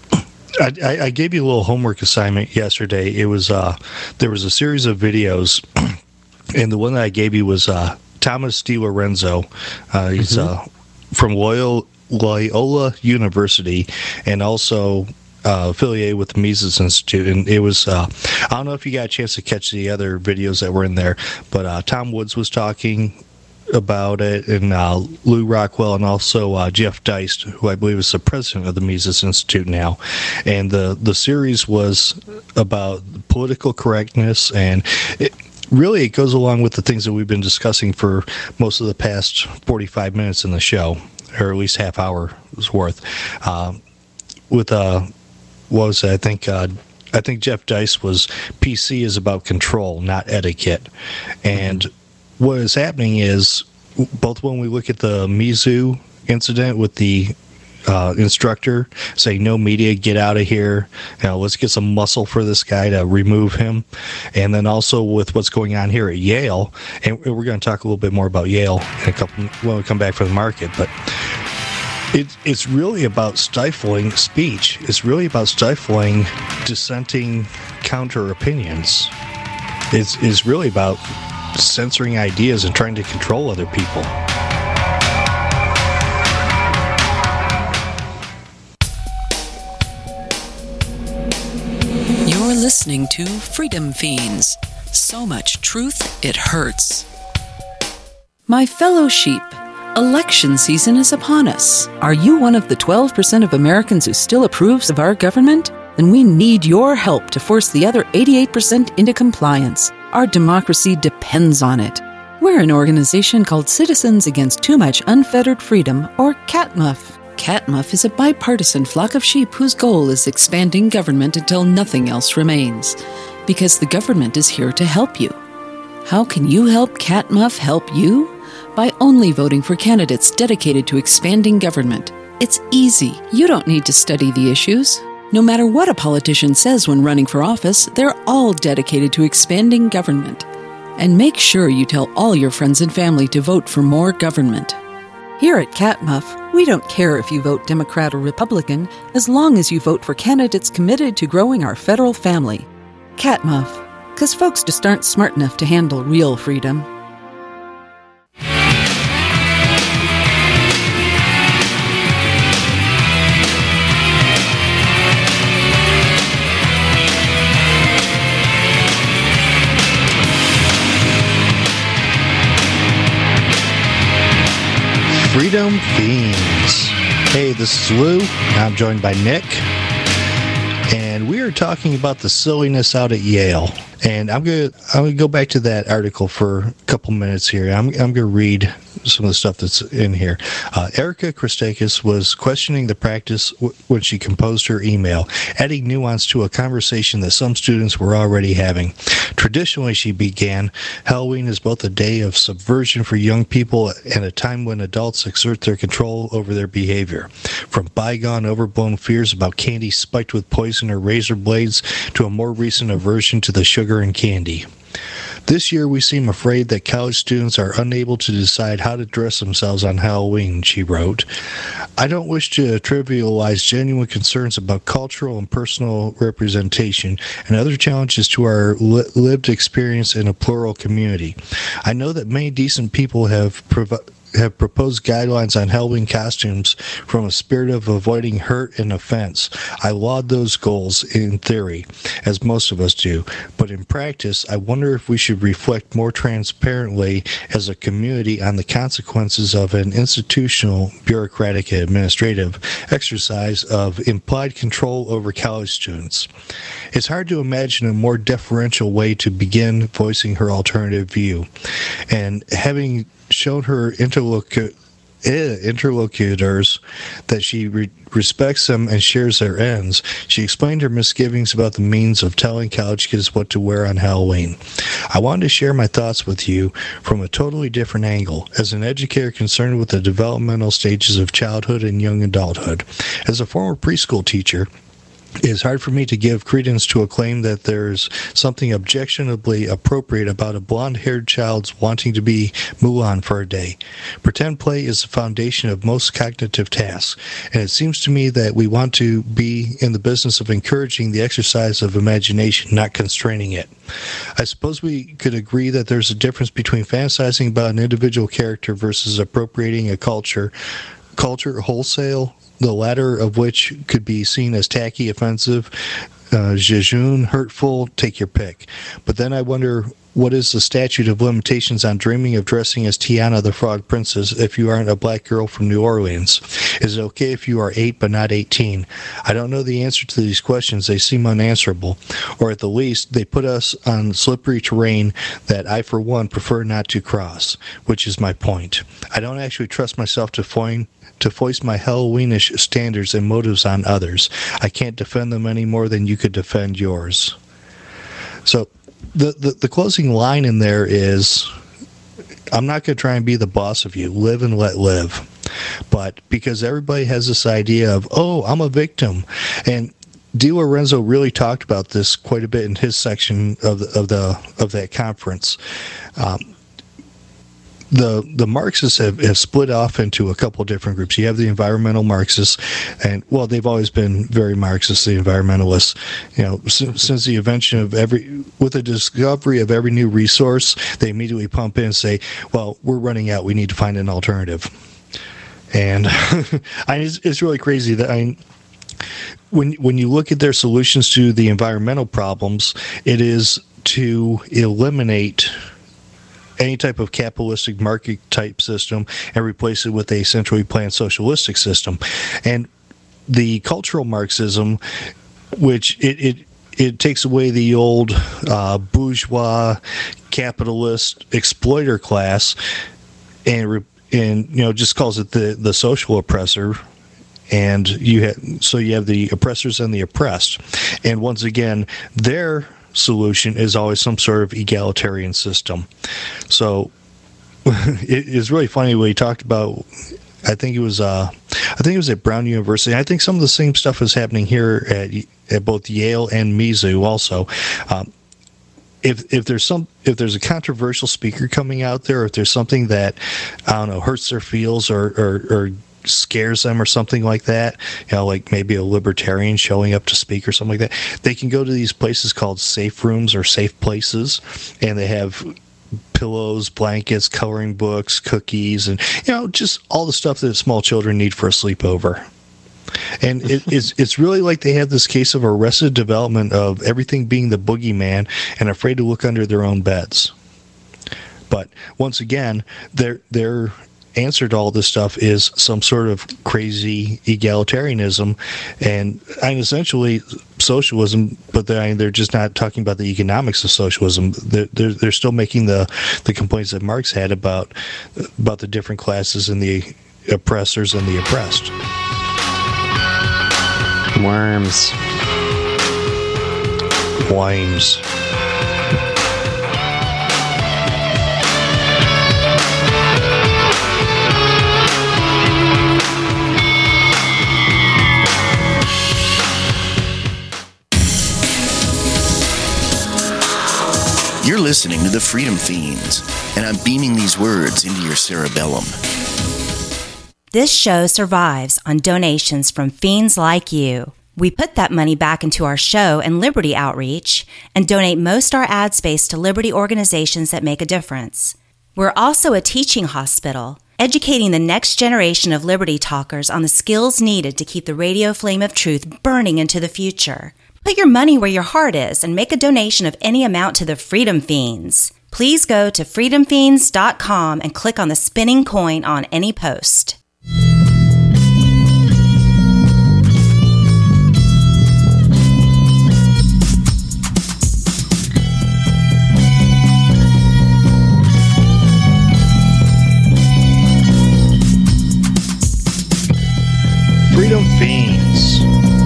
I, I gave you a little homework assignment yesterday. It was uh, there was a series of videos, and the one that I gave you was uh, Thomas DiLorenzo. Uh, he's mm-hmm. uh, from Loyola, Loyola University, and also uh, affiliated with the Mises Institute. And it was uh, I don't know if you got a chance to catch the other videos that were in there, but uh, Tom Woods was talking about it, and uh, Lou Rockwell, and also uh, Jeff Deist, who I believe is the president of the Mises Institute now. And the, the series was about political correctness, and it really it goes along with the things that we've been discussing for most of the past forty-five minutes in the show, or at least half hour's worth. Uh, with uh, what was it? I think uh, I think Jeff Deist was P C is about control, not etiquette, and mm-hmm. what is happening is, both when we look at the Mizzou incident with the uh, instructor saying, no media, get out of here, you know, let's get some muscle for this guy to remove him, and then also with what's going on here at Yale, and we're going to talk a little bit more about Yale in a couple when we come back from the market, but it, it's really about stifling speech. It's really about stifling dissenting counter opinions. It's, it's really about censoring ideas and trying to control other people. You're listening to Freedom Fiends. So much truth, it hurts. My fellow sheep, election season is upon us. Are you one of the twelve percent of Americans who still approves of our government? Then we need your help to force the other eighty-eight percent into compliance. Our democracy depends on it. We're an organization called Citizens Against Too Much Unfettered Freedom, or CATMUF. CATMUF is a bipartisan flock of sheep whose goal is expanding government until nothing else remains. Because the government is here to help you. How can you help CATMUF help you? By only voting for candidates dedicated to expanding government. It's easy. You don't need to study the issues. No matter what a politician says when running for office, they're all dedicated to expanding government. And make sure you tell all your friends and family to vote for more government. Here at CATMUF, we don't care if you vote Democrat or Republican, as long as you vote for candidates committed to growing our federal family. CATMUF, because folks just aren't smart enough to handle real freedom. Freedom Fiends. Hey, this is Lou. I'm joined by Nick. And we are talking about the silliness out at Yale. And I'm gonna I'm gonna go back to that article for a couple minutes here. I'm I'm gonna read some of the stuff that's in here. Uh, Erica Christakis was questioning the practice w- when she composed her email, adding nuance to a conversation that some students were already having. Traditionally, she began, Halloween is both a day of subversion for young people and a time when adults exert their control over their behavior. From bygone, overblown fears about candy spiked with poison or razor blades to a more recent aversion to the sugar and candy. This year, we seem afraid that college students are unable to decide how to dress themselves on Halloween, she wrote. I don't wish to trivialize genuine concerns about cultural and personal representation and other challenges to our li- lived experience in a plural community. I know that many decent people have provided have proposed guidelines on Halloween costumes from a spirit of avoiding hurt and offense. I laud those goals in theory, as most of us do, but in practice, I wonder if we should reflect more transparently as a community on the consequences of an institutional, bureaucratic, and administrative exercise of implied control over college students. It's hard to imagine a more deferential way to begin voicing her alternative view, and having shown her interlocu- eh, interlocutors that she re- respects them and shares their ends, she explained her misgivings about the means of telling college kids what to wear on Halloween. I wanted to share my thoughts with you from a totally different angle, as an educator concerned with the developmental stages of childhood and young adulthood. As a former preschool teacher, it is hard for me to give credence to a claim that there's something objectionably appropriate about a blonde-haired child's wanting to be Mulan for a day. Pretend play is the foundation of most cognitive tasks, and it seems to me that we want to be in the business of encouraging the exercise of imagination, not constraining it. I suppose we could agree that there's a difference between fantasizing about an individual character versus appropriating a culture, culture wholesale, the latter of which could be seen as tacky, offensive, uh, jejune, hurtful, take your pick. But then I wonder, what is the statute of limitations on dreaming of dressing as Tiana the Frog Princess if you aren't a black girl from New Orleans? Is it okay if you are eight but not eighteen? I don't know the answer to these questions. They seem unanswerable, or at the least, they put us on slippery terrain that I, for one, prefer not to cross, which is my point. I don't actually trust myself to find to foist my Halloweenish standards and motives on others. I can't defend them any more than you could defend yours. So the, the, the closing line in there is, I'm not going to try and be the boss of you. Live and let live. But because everybody has this idea of, oh, I'm a victim. And DiLorenzo really talked about this quite a bit in his section of the, of the of that conference. Um, The the Marxists have, have split off into a couple of different groups. You have the environmental Marxists, and well, they've always been very Marxist, the environmentalists. You know, since, since the invention of every, with the discovery of every new resource, they immediately pump in and say, "Well, we're running out. We need to find an alternative." And I, it's, it's really crazy that I. When when you look at their solutions to the environmental problems, it is to eliminate any type of capitalistic market type system and replace it with a centrally planned socialistic system. And the cultural Marxism, which it it, it takes away the old uh, bourgeois capitalist exploiter class and re- and you know just calls it the, the social oppressor. And you have so you have the oppressors and the oppressed. And once again, their solution is always some sort of egalitarian system. So it is really funny when he talked about, I think it was uh, I think it was at Brown University. I think some of the same stuff is happening here at at both Yale and Mizzou also. Um, if if there's some if there's a controversial speaker coming out there, or if there's something that I don't know hurts their feels or or, or scares them or something like that, you know, like maybe a libertarian showing up to speak or something like that, they can go to these places called safe rooms or safe places, and they have pillows, blankets, coloring books, cookies, and you know, just all the stuff that small children need for a sleepover. And it, it's it's really like they have this case of arrested development of everything being the boogeyman and afraid to look under their own beds. But once again, they're they're answer to all this stuff is some sort of crazy egalitarianism, and and essentially socialism, but they're, they're just not talking about the economics of socialism. They're, they're, they're still making the, the complaints that Marx had about about the different classes and the oppressors and the oppressed. Worms. Wimes. You're listening to the Freedom Fiends, and I'm beaming these words into your cerebellum. This show survives on donations from fiends like you. We put that money back into our show and Liberty outreach and donate most our ad space to Liberty organizations that make a difference. We're also a teaching hospital, educating the next generation of Liberty talkers on the skills needed to keep the radio flame of truth burning into the future. Put your money where your heart is and make a donation of any amount to the Freedom Fiends. Please go to freedom fiends dot com and click on the spinning coin on any post. Freedom Fiends.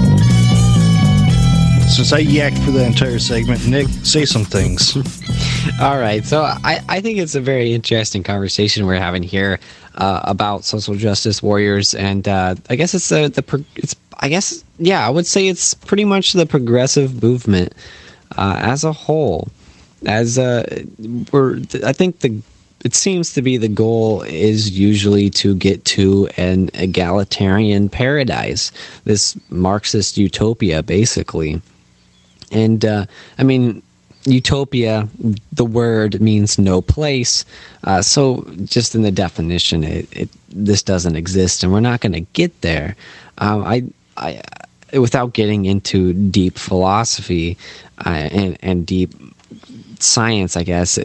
Since I yacked for the entire segment, Nick, say some things. All right. So I, I think it's a very interesting conversation we're having here uh, about social justice warriors, and uh, I guess it's the the it's I guess yeah I would say it's pretty much the progressive movement uh, as a whole. As uh, we're I think the it seems to be the goal is usually to get to an egalitarian paradise, this Marxist utopia, basically. And, uh, I mean, utopia, the word means no place. Uh, so just in the definition, it, it this doesn't exist, and we're not going to get there. Um, I, I, without getting into deep philosophy uh, and, and deep science, I guess,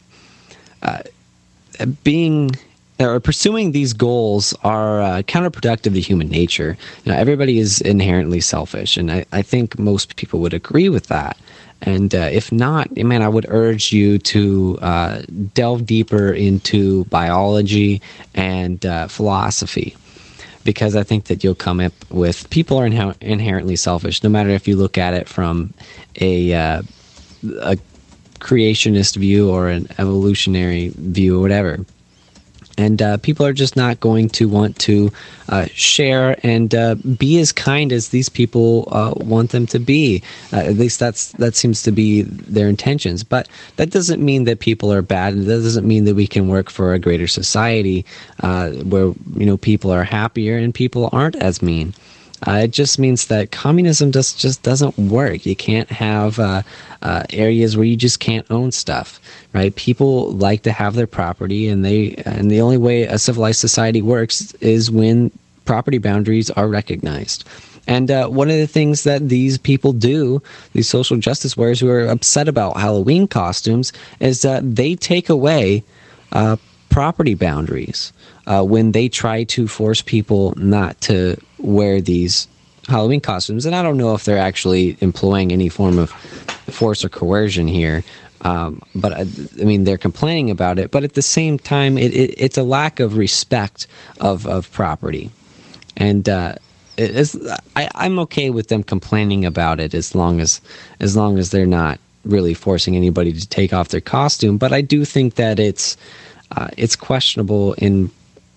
uh, being... or pursuing these goals are uh, counterproductive to human nature. You know, everybody is inherently selfish, and I, I think most people would agree with that. And uh, if not, man, I would urge you to uh, delve deeper into biology and uh, philosophy, because I think that you'll come up with people are inher- inherently selfish, no matter if you look at it from a, uh, a creationist view or an evolutionary view or whatever. And uh, people are just not going to want to uh, share and uh, be as kind as these people uh, want them to be. Uh, at least that's that seems to be their intentions. But that doesn't mean that people are bad, and that doesn't mean that we can work for a greater society uh, where you know people are happier and people aren't as mean. Uh, it just means that communism just, just doesn't work. You can't have uh, uh, areas where you just can't own stuff, right? People like to have their property, and they and the only way a civilized society works is when property boundaries are recognized. And uh, one of the things that these people do, these social justice warriors who are upset about Halloween costumes, is that they take away uh, property boundaries uh, when they try to force people not to wear these Halloween costumes. And I don't know if they're actually employing any form of force or coercion here, um, but I, I mean they're complaining about it. But at the same time, it, it, it's a lack of respect of, of property, and uh, it is, I, I'm okay with them complaining about it as long as as long as they're not really forcing anybody to take off their costume. But I do think that it's uh, it's questionable in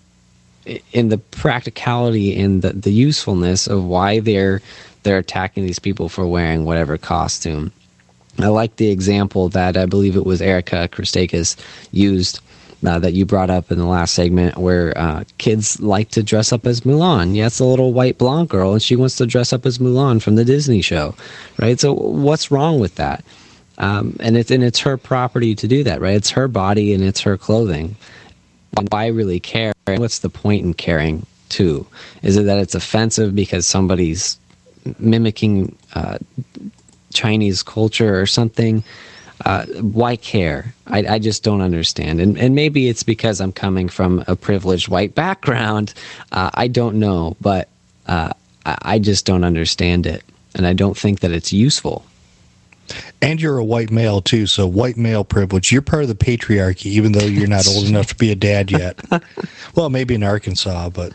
in the practicality and the, the usefulness of why they're they're attacking these people for wearing whatever costume. I like the example that I believe it was Erica Christakis used uh, that you brought up in the last segment, where uh, kids like to dress up as Mulan. Yeah, it's a little white blonde girl, and she wants to dress up as Mulan from the Disney show, right? So what's wrong with that? Um, and it's and it's her property to do that, right? It's her body and it's her clothing. Why really care? What's the point in caring, too? Is it that it's offensive because somebody's mimicking uh, Chinese culture or something? Uh, why care? I, I just don't understand. And, and maybe it's because I'm coming from a privileged white background. Uh, I don't know, but uh, I, I just don't understand it. and I don't think that it's useful. And you're a white male, too, so white male privilege. You're part of the patriarchy, even though you're not old enough to be a dad yet. Well, maybe in Arkansas, but...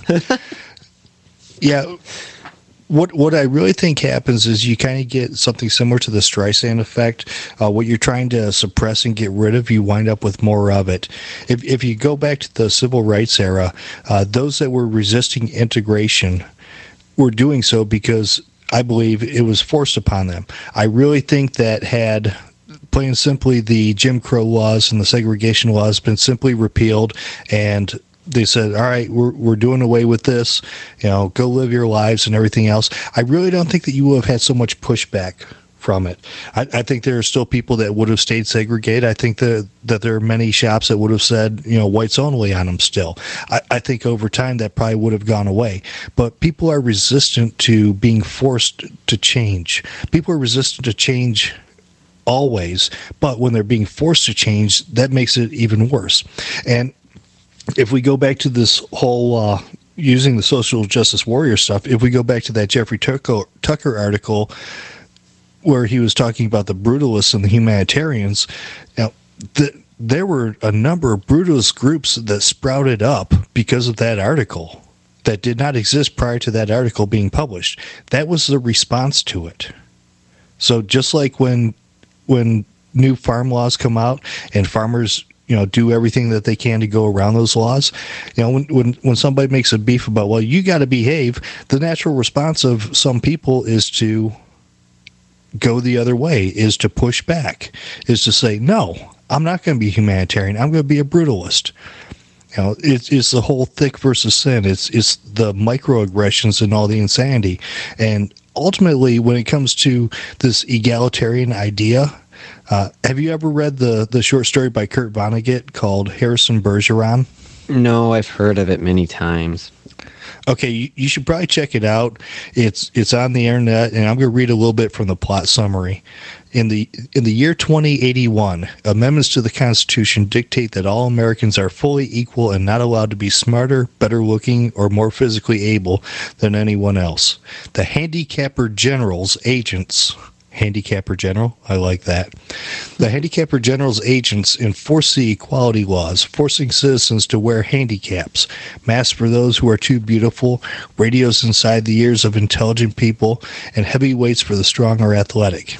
yeah, what what I really think happens is you kind of get something similar to the Streisand effect. Uh, what you're trying to suppress and get rid of, you wind up with more of it. If, if you go back to the civil rights era, uh, those that were resisting integration were doing so because... I believe it was forced upon them. I really think that had, plain and simply, the Jim Crow laws and the segregation laws been simply repealed, and they said, all right, we're we're doing away with this, you know, go live your lives and everything else, I really don't think that you would have had so much pushback from it. I, I think there are still people that would have stayed segregated. I think that that there are many shops that would have said, you know, whites only on them still. I, I think over time that probably would have gone away. But people are resistant to being forced to change. People are resistant to change always, but when they're being forced to change, that makes it even worse. And if we go back to this whole uh, using the social justice warrior stuff, if we go back to that Jeffrey Tucker, Tucker article where he was talking about the brutalists and the humanitarians, you know, the, there were a number of brutalist groups that sprouted up because of that article that did not exist prior to that article being published. That was the response to it. So just like when when new farm laws come out and farmers, you know, do everything that they can to go around those laws, you know, when when, when somebody makes a beef about, well, you got to behave, the natural response of some people is to go the other way, is to push back, is to say, no, I'm not going to be humanitarian. I'm going to be a brutalist. You know, it's, it's the whole thick versus thin. It's, it's the microaggressions and all the insanity. And ultimately, when it comes to this egalitarian idea, uh, have you ever read the, the short story by Kurt Vonnegut called Harrison Bergeron? No, I've heard of it many times. Okay, you, you should probably check it out. It's it's on the internet, and I'm going to read a little bit from the plot summary. In the in the year twenty eighty-one, amendments to the Constitution dictate that all Americans are fully equal and not allowed to be smarter, better looking, or more physically able than anyone else. The handicapper general's agents... Handicapper General, I like that. The Handicapper General's agents enforce the equality laws, forcing citizens to wear handicaps, masks for those who are too beautiful, radios inside the ears of intelligent people, and heavy weights for the strong or athletic.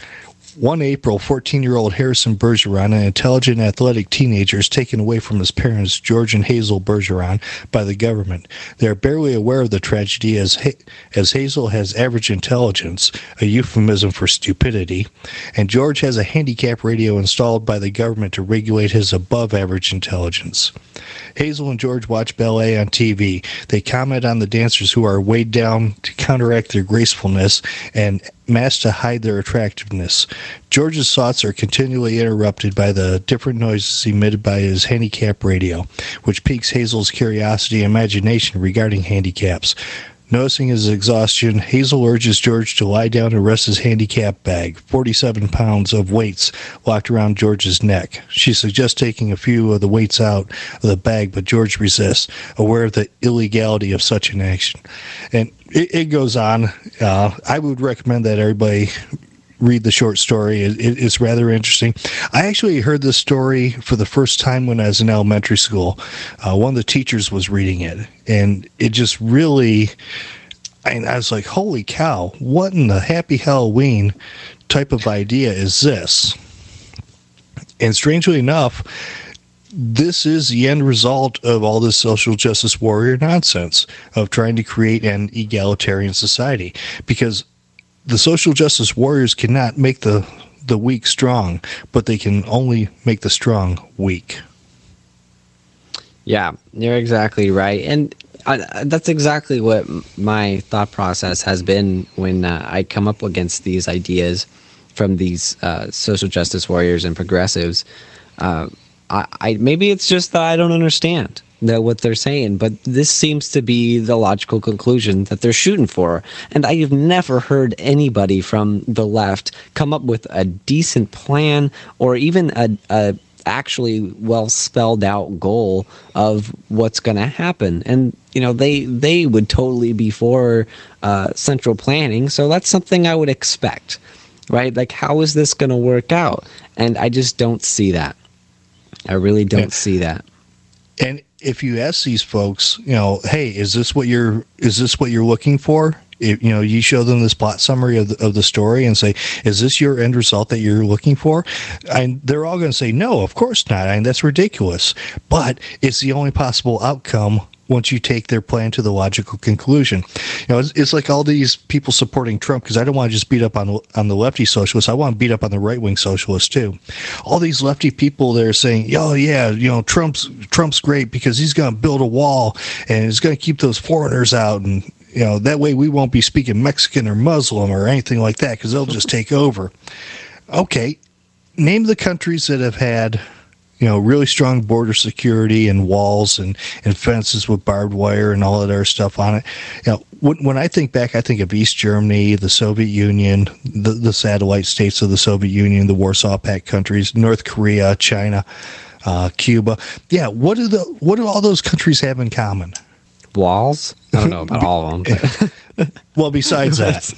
One April, fourteen-year-old Harrison Bergeron, an intelligent, athletic teenager, is taken away from his parents, George and Hazel Bergeron, by the government. They are barely aware of the tragedy as ha- as Hazel has average intelligence, a euphemism for stupidity, and George has a handicap radio installed by the government to regulate his above-average intelligence. Hazel and George watch ballet on T V. They comment on the dancers who are weighed down to counteract their gracefulness and masked to hide their attractiveness. George's thoughts are continually interrupted by the different noises emitted by his handicap radio, which piques Hazel's curiosity and imagination regarding handicaps. Noticing his exhaustion, Hazel urges George to lie down and rest his handicap bag, forty-seven pounds of weights locked around George's neck. She suggests taking a few of the weights out of the bag, but George resists, aware of the illegality of such an action. And it, it goes on. Uh, I would recommend that everybody read the short story. It, it, it's rather interesting. I actually heard this story for the first time when I was in elementary school. Uh, one of the teachers was reading it, and it just really, I, I was like, holy cow, what in the happy Halloween type of idea is this? And strangely enough, this is the end result of all this social justice warrior nonsense of trying to create an egalitarian society, because the social justice warriors cannot make the, the weak strong, but they can only make the strong weak. Yeah, you're exactly right. And I, that's exactly what my thought process has been when uh, I come up against these ideas from these uh, social justice warriors and progressives. Uh, I, I maybe it's just that I don't understand that what they're saying, but this seems to be the logical conclusion that they're shooting for. And I have never heard anybody from the left come up with a decent plan or even a, a actually well spelled out goal of what's going to happen. And you know, they they would totally be for uh, central planning, so that's something I would expect, right? Like, how is this going to work out? And I just don't see that. I really don't yeah. see that. And if you ask these folks, you know, hey, is this what you're is this what you're looking for? If, you know, you show them this plot summary of the, of the story and say, is this your end result that you're looking for? And they're all going to say, no, of course not. I mean, that's ridiculous. But it's the only possible outcome once you take their plan to the logical conclusion. You know, it's, it's like all these people supporting Trump, because I don't want to just beat up on, on the lefty socialists. I want to beat up on the right-wing socialists too. All these lefty people, they're saying, oh yeah, you know, Trump's Trump's great because he's going to build a wall and he's going to keep those foreigners out, and you know, that way we won't be speaking Mexican or Muslim or anything like that because they'll just take over. Okay, name the countries that have had, you know, really strong border security and walls and, and fences with barbed wire and all of their stuff on it. You know, when, when I think back, I think of East Germany, the Soviet Union, the, the satellite states of the Soviet Union, the Warsaw Pact countries, North Korea, China, uh, Cuba. Yeah, what do the what do all those countries have in common? Walls? I don't know about all of them. But well, besides that,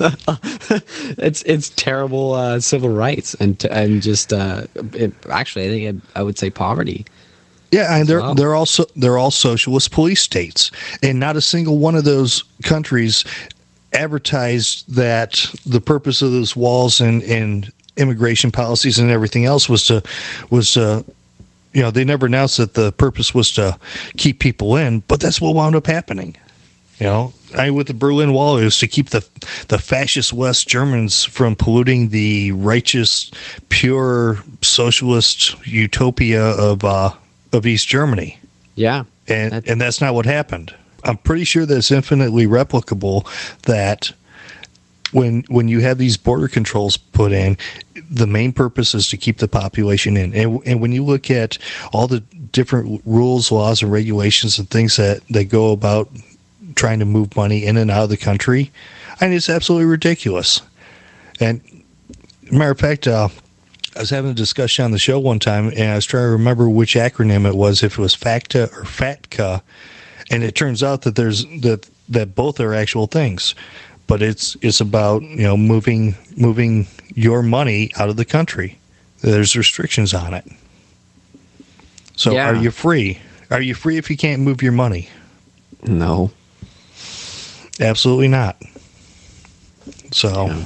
it's it's terrible uh, civil rights and and just uh, it, actually, I think it, I would say poverty. Yeah, and they're well. they're also they're all socialist police states, and not a single one of those countries advertised that the purpose of those walls and, and immigration policies and everything else was to was to. You know, they never announced that the purpose was to keep people in, but that's what wound up happening. You know, I with the Berlin Wall, it was to keep the the fascist West Germans from polluting the righteous, pure socialist utopia of uh, of East Germany. Yeah, and that's- and that's not what happened. I'm pretty sure that it's infinitely replicable. That when when you have these border controls put in, the main purpose is to keep the population in. And, and when you look at all the different rules, laws, and regulations and things that, that go about trying to move money in and out of the country, I mean, it's absolutely ridiculous. And matter of fact, uh, I was having a discussion on the show one time, and I was trying to remember which acronym it was, if it was FACTA or FATCA, and it turns out that there's that that both are actual things. But it's it's about, you know, moving moving your money out of the country. There's restrictions on it. So yeah. Are you free? Are you free if you can't move your money? No. Absolutely not. So, yeah.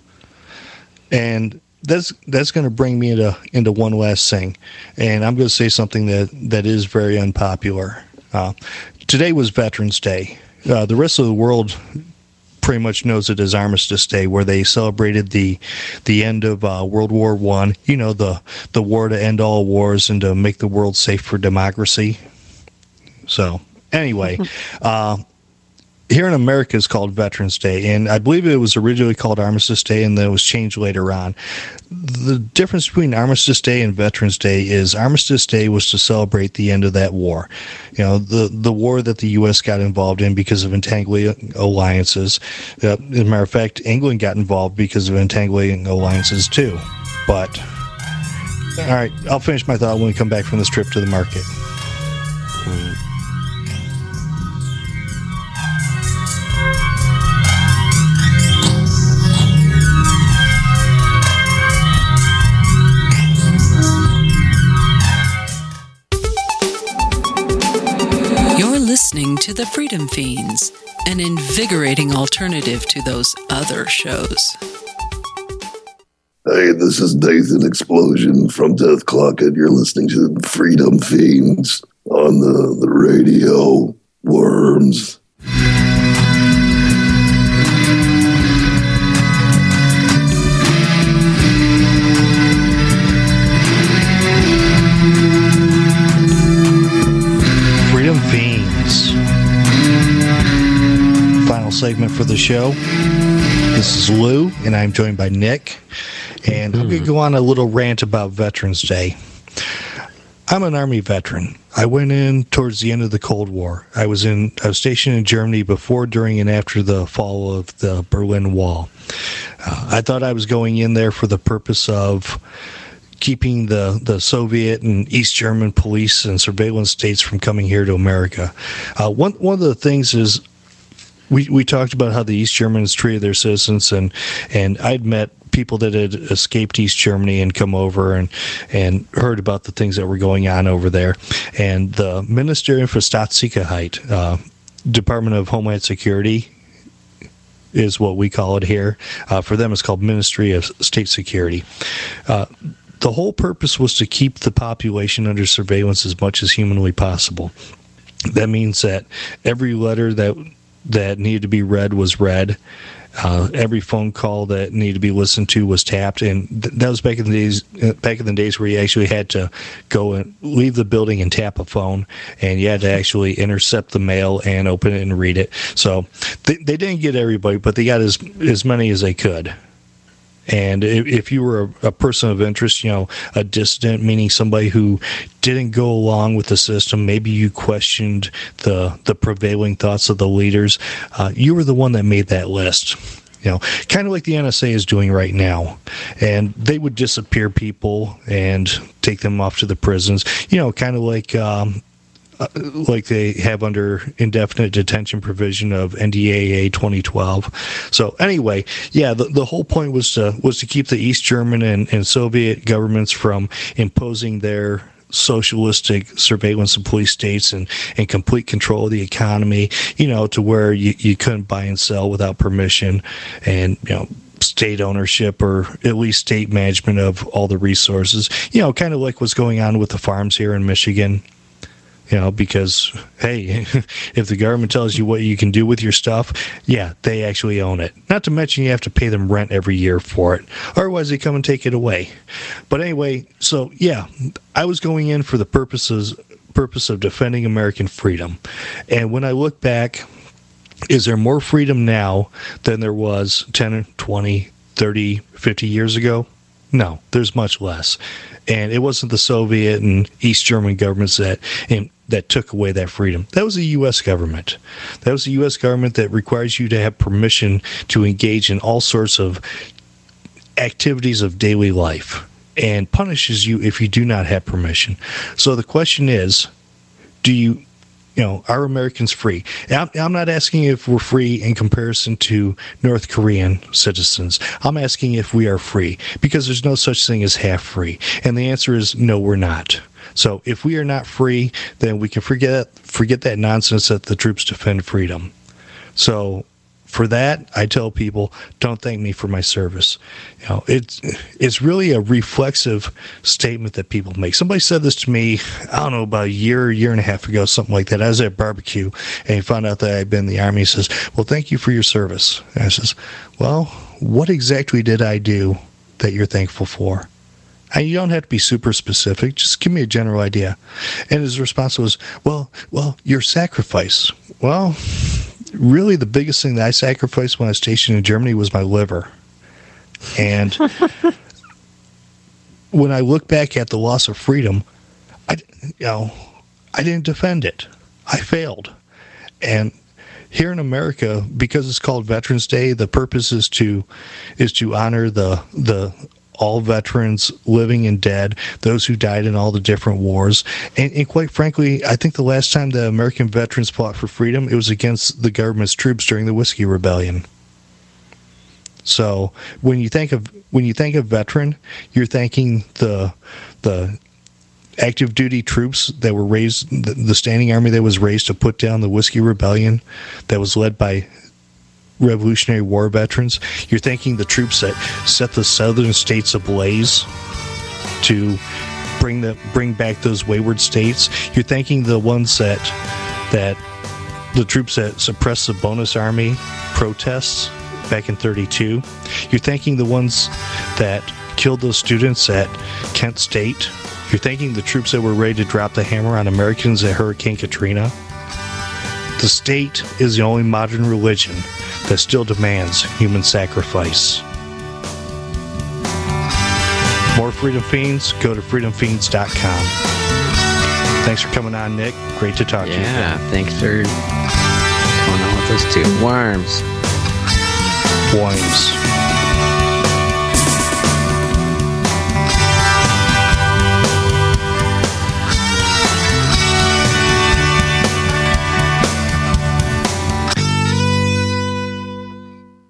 And that's that's going to bring me into into one last thing, and I'm going to say something that that is very unpopular. Uh, today was Veterans Day. Uh, the rest of the world pretty much knows it as Armistice Day, where they celebrated the the end of uh, World War One. You know, the the war to end all wars and to make the world safe for democracy. So anyway, uh, here in America it's called Veterans Day, and I believe it was originally called Armistice Day, and then it was changed later on. The difference between Armistice Day and Veterans Day is Armistice Day was to celebrate the end of that war. You know, the, the war that the U S got involved in because of entangling alliances. Uh, as a matter of fact, England got involved because of entangling alliances too. But, all right, I'll finish my thought when we come back from this trip to the market. Mm. Listening to the Freedom Fiends, an invigorating alternative to those other shows. Hey, this is Nathan Explosion from Death Clock, and you're listening to the Freedom Fiends on the, the radio. Worms. Freedom Fiends. Final segment for the show. This is Lou, and I'm joined by Nick. And I'm going to go on a little rant about Veterans Day. I'm an Army veteran. I went in towards the end of the Cold War. I was in. I was stationed in Germany before, during, and after the fall of the Berlin Wall. Uh, I thought I was going in there for the purpose of keeping the, the Soviet and East German police and surveillance states from coming here to America. Uh, one one of the things is we we talked about how the East Germans treated their citizens, and and I'd met people that had escaped East Germany and come over and and heard about the things that were going on over there. And the Ministerium für Staatssicherheit, uh, Department of Homeland Security, is what we call it here. Uh, for them, it's called Ministry of State Security. Uh, the whole purpose was to keep the population under surveillance as much as humanly possible. That means that every letter that that needed to be read was read. Uh, every phone call that needed to be listened to was tapped, and th- that was back in the days. Back in the days where you actually had to go and leave the building and tap a phone, and you had to actually intercept the mail and open it and read it. So they, they didn't get everybody, but they got as as many as they could. And if, if you were a, a person of interest, you know, a dissident, meaning somebody who didn't go along with the system, maybe you questioned the the prevailing thoughts of the leaders, uh, you were the one that made that list. You know, kind of like the N S A is doing right now. And they would disappear people and take them off to the prisons, you know, kind of like... Um, Uh, like they have under indefinite detention provision of N D A A twenty twelve. So anyway, yeah, the, the whole point was to was to keep the East German and, and Soviet governments from imposing their socialistic surveillance of police states and, and complete control of the economy, you know, to where you, you couldn't buy and sell without permission, and, you know, state ownership or at least state management of all the resources, you know, kind of like what's going on with the farms here in Michigan. You know, because, hey, if the government tells you what you can do with your stuff, yeah, they actually own it. Not to mention you have to pay them rent every year for it. Otherwise, they come and take it away. But anyway, so, yeah, I was going in for the purposes purpose of defending American freedom. And when I look back, is there more freedom now than there was ten, twenty, thirty, fifty years ago? No, there's much less. And it wasn't the Soviet and East German governments that and, that took away that freedom. That was the U S government. That was the U S government that requires you to have permission to engage in all sorts of activities of daily life and punishes you if you do not have permission. So the question is, do you... You know, are Americans free? I'm, I'm not asking if we're free in comparison to North Korean citizens. I'm asking if we are free, because there's no such thing as half free. And the answer is no, we're not. So if we are not free, then we can forget forget that nonsense that the troops defend freedom. So for that, I tell people, don't thank me for my service. You know, it's it's really a reflexive statement that people make. Somebody said this to me, I don't know, about a year, year and a half ago, something like that. I was at a barbecue, and he found out that I'd been in the Army. He says, well, thank you for your service. And I says, well, what exactly did I do that you're thankful for? And you don't have to be super specific. Just give me a general idea. And his response was, well, well, your sacrifice. Well... Really, the biggest thing that I sacrificed when I was stationed in Germany was my liver. And when I look back at the loss of freedom, I, you know, I didn't defend it. I failed. And here in America, because it's called Veterans Day, the purpose is to is to honor the the all veterans, living and dead, those who died in all the different wars. And, and quite frankly, I think the last time the American veterans fought for freedom, it was against the government's troops during the Whiskey Rebellion. So when you think of when you think of veteran, you're thanking the the active duty troops that were raised, the, the standing army that was raised to put down the Whiskey Rebellion, that was led by Revolutionary War veterans. You're thanking the troops that set the southern states ablaze to bring the bring back those wayward states. You're thanking the ones that that the troops that suppressed the Bonus Army protests back in thirty-two. You're thanking the ones that killed those students at Kent State. You're thanking the troops that were ready to drop the hammer on Americans at Hurricane Katrina. The state is the only modern religion that still demands human sacrifice. More Freedom Fiends, go to freedom fiends dot com. Thanks for coming on, Nick. Great to talk yeah, to you. Yeah, thanks for going on with us too. Worms. Worms.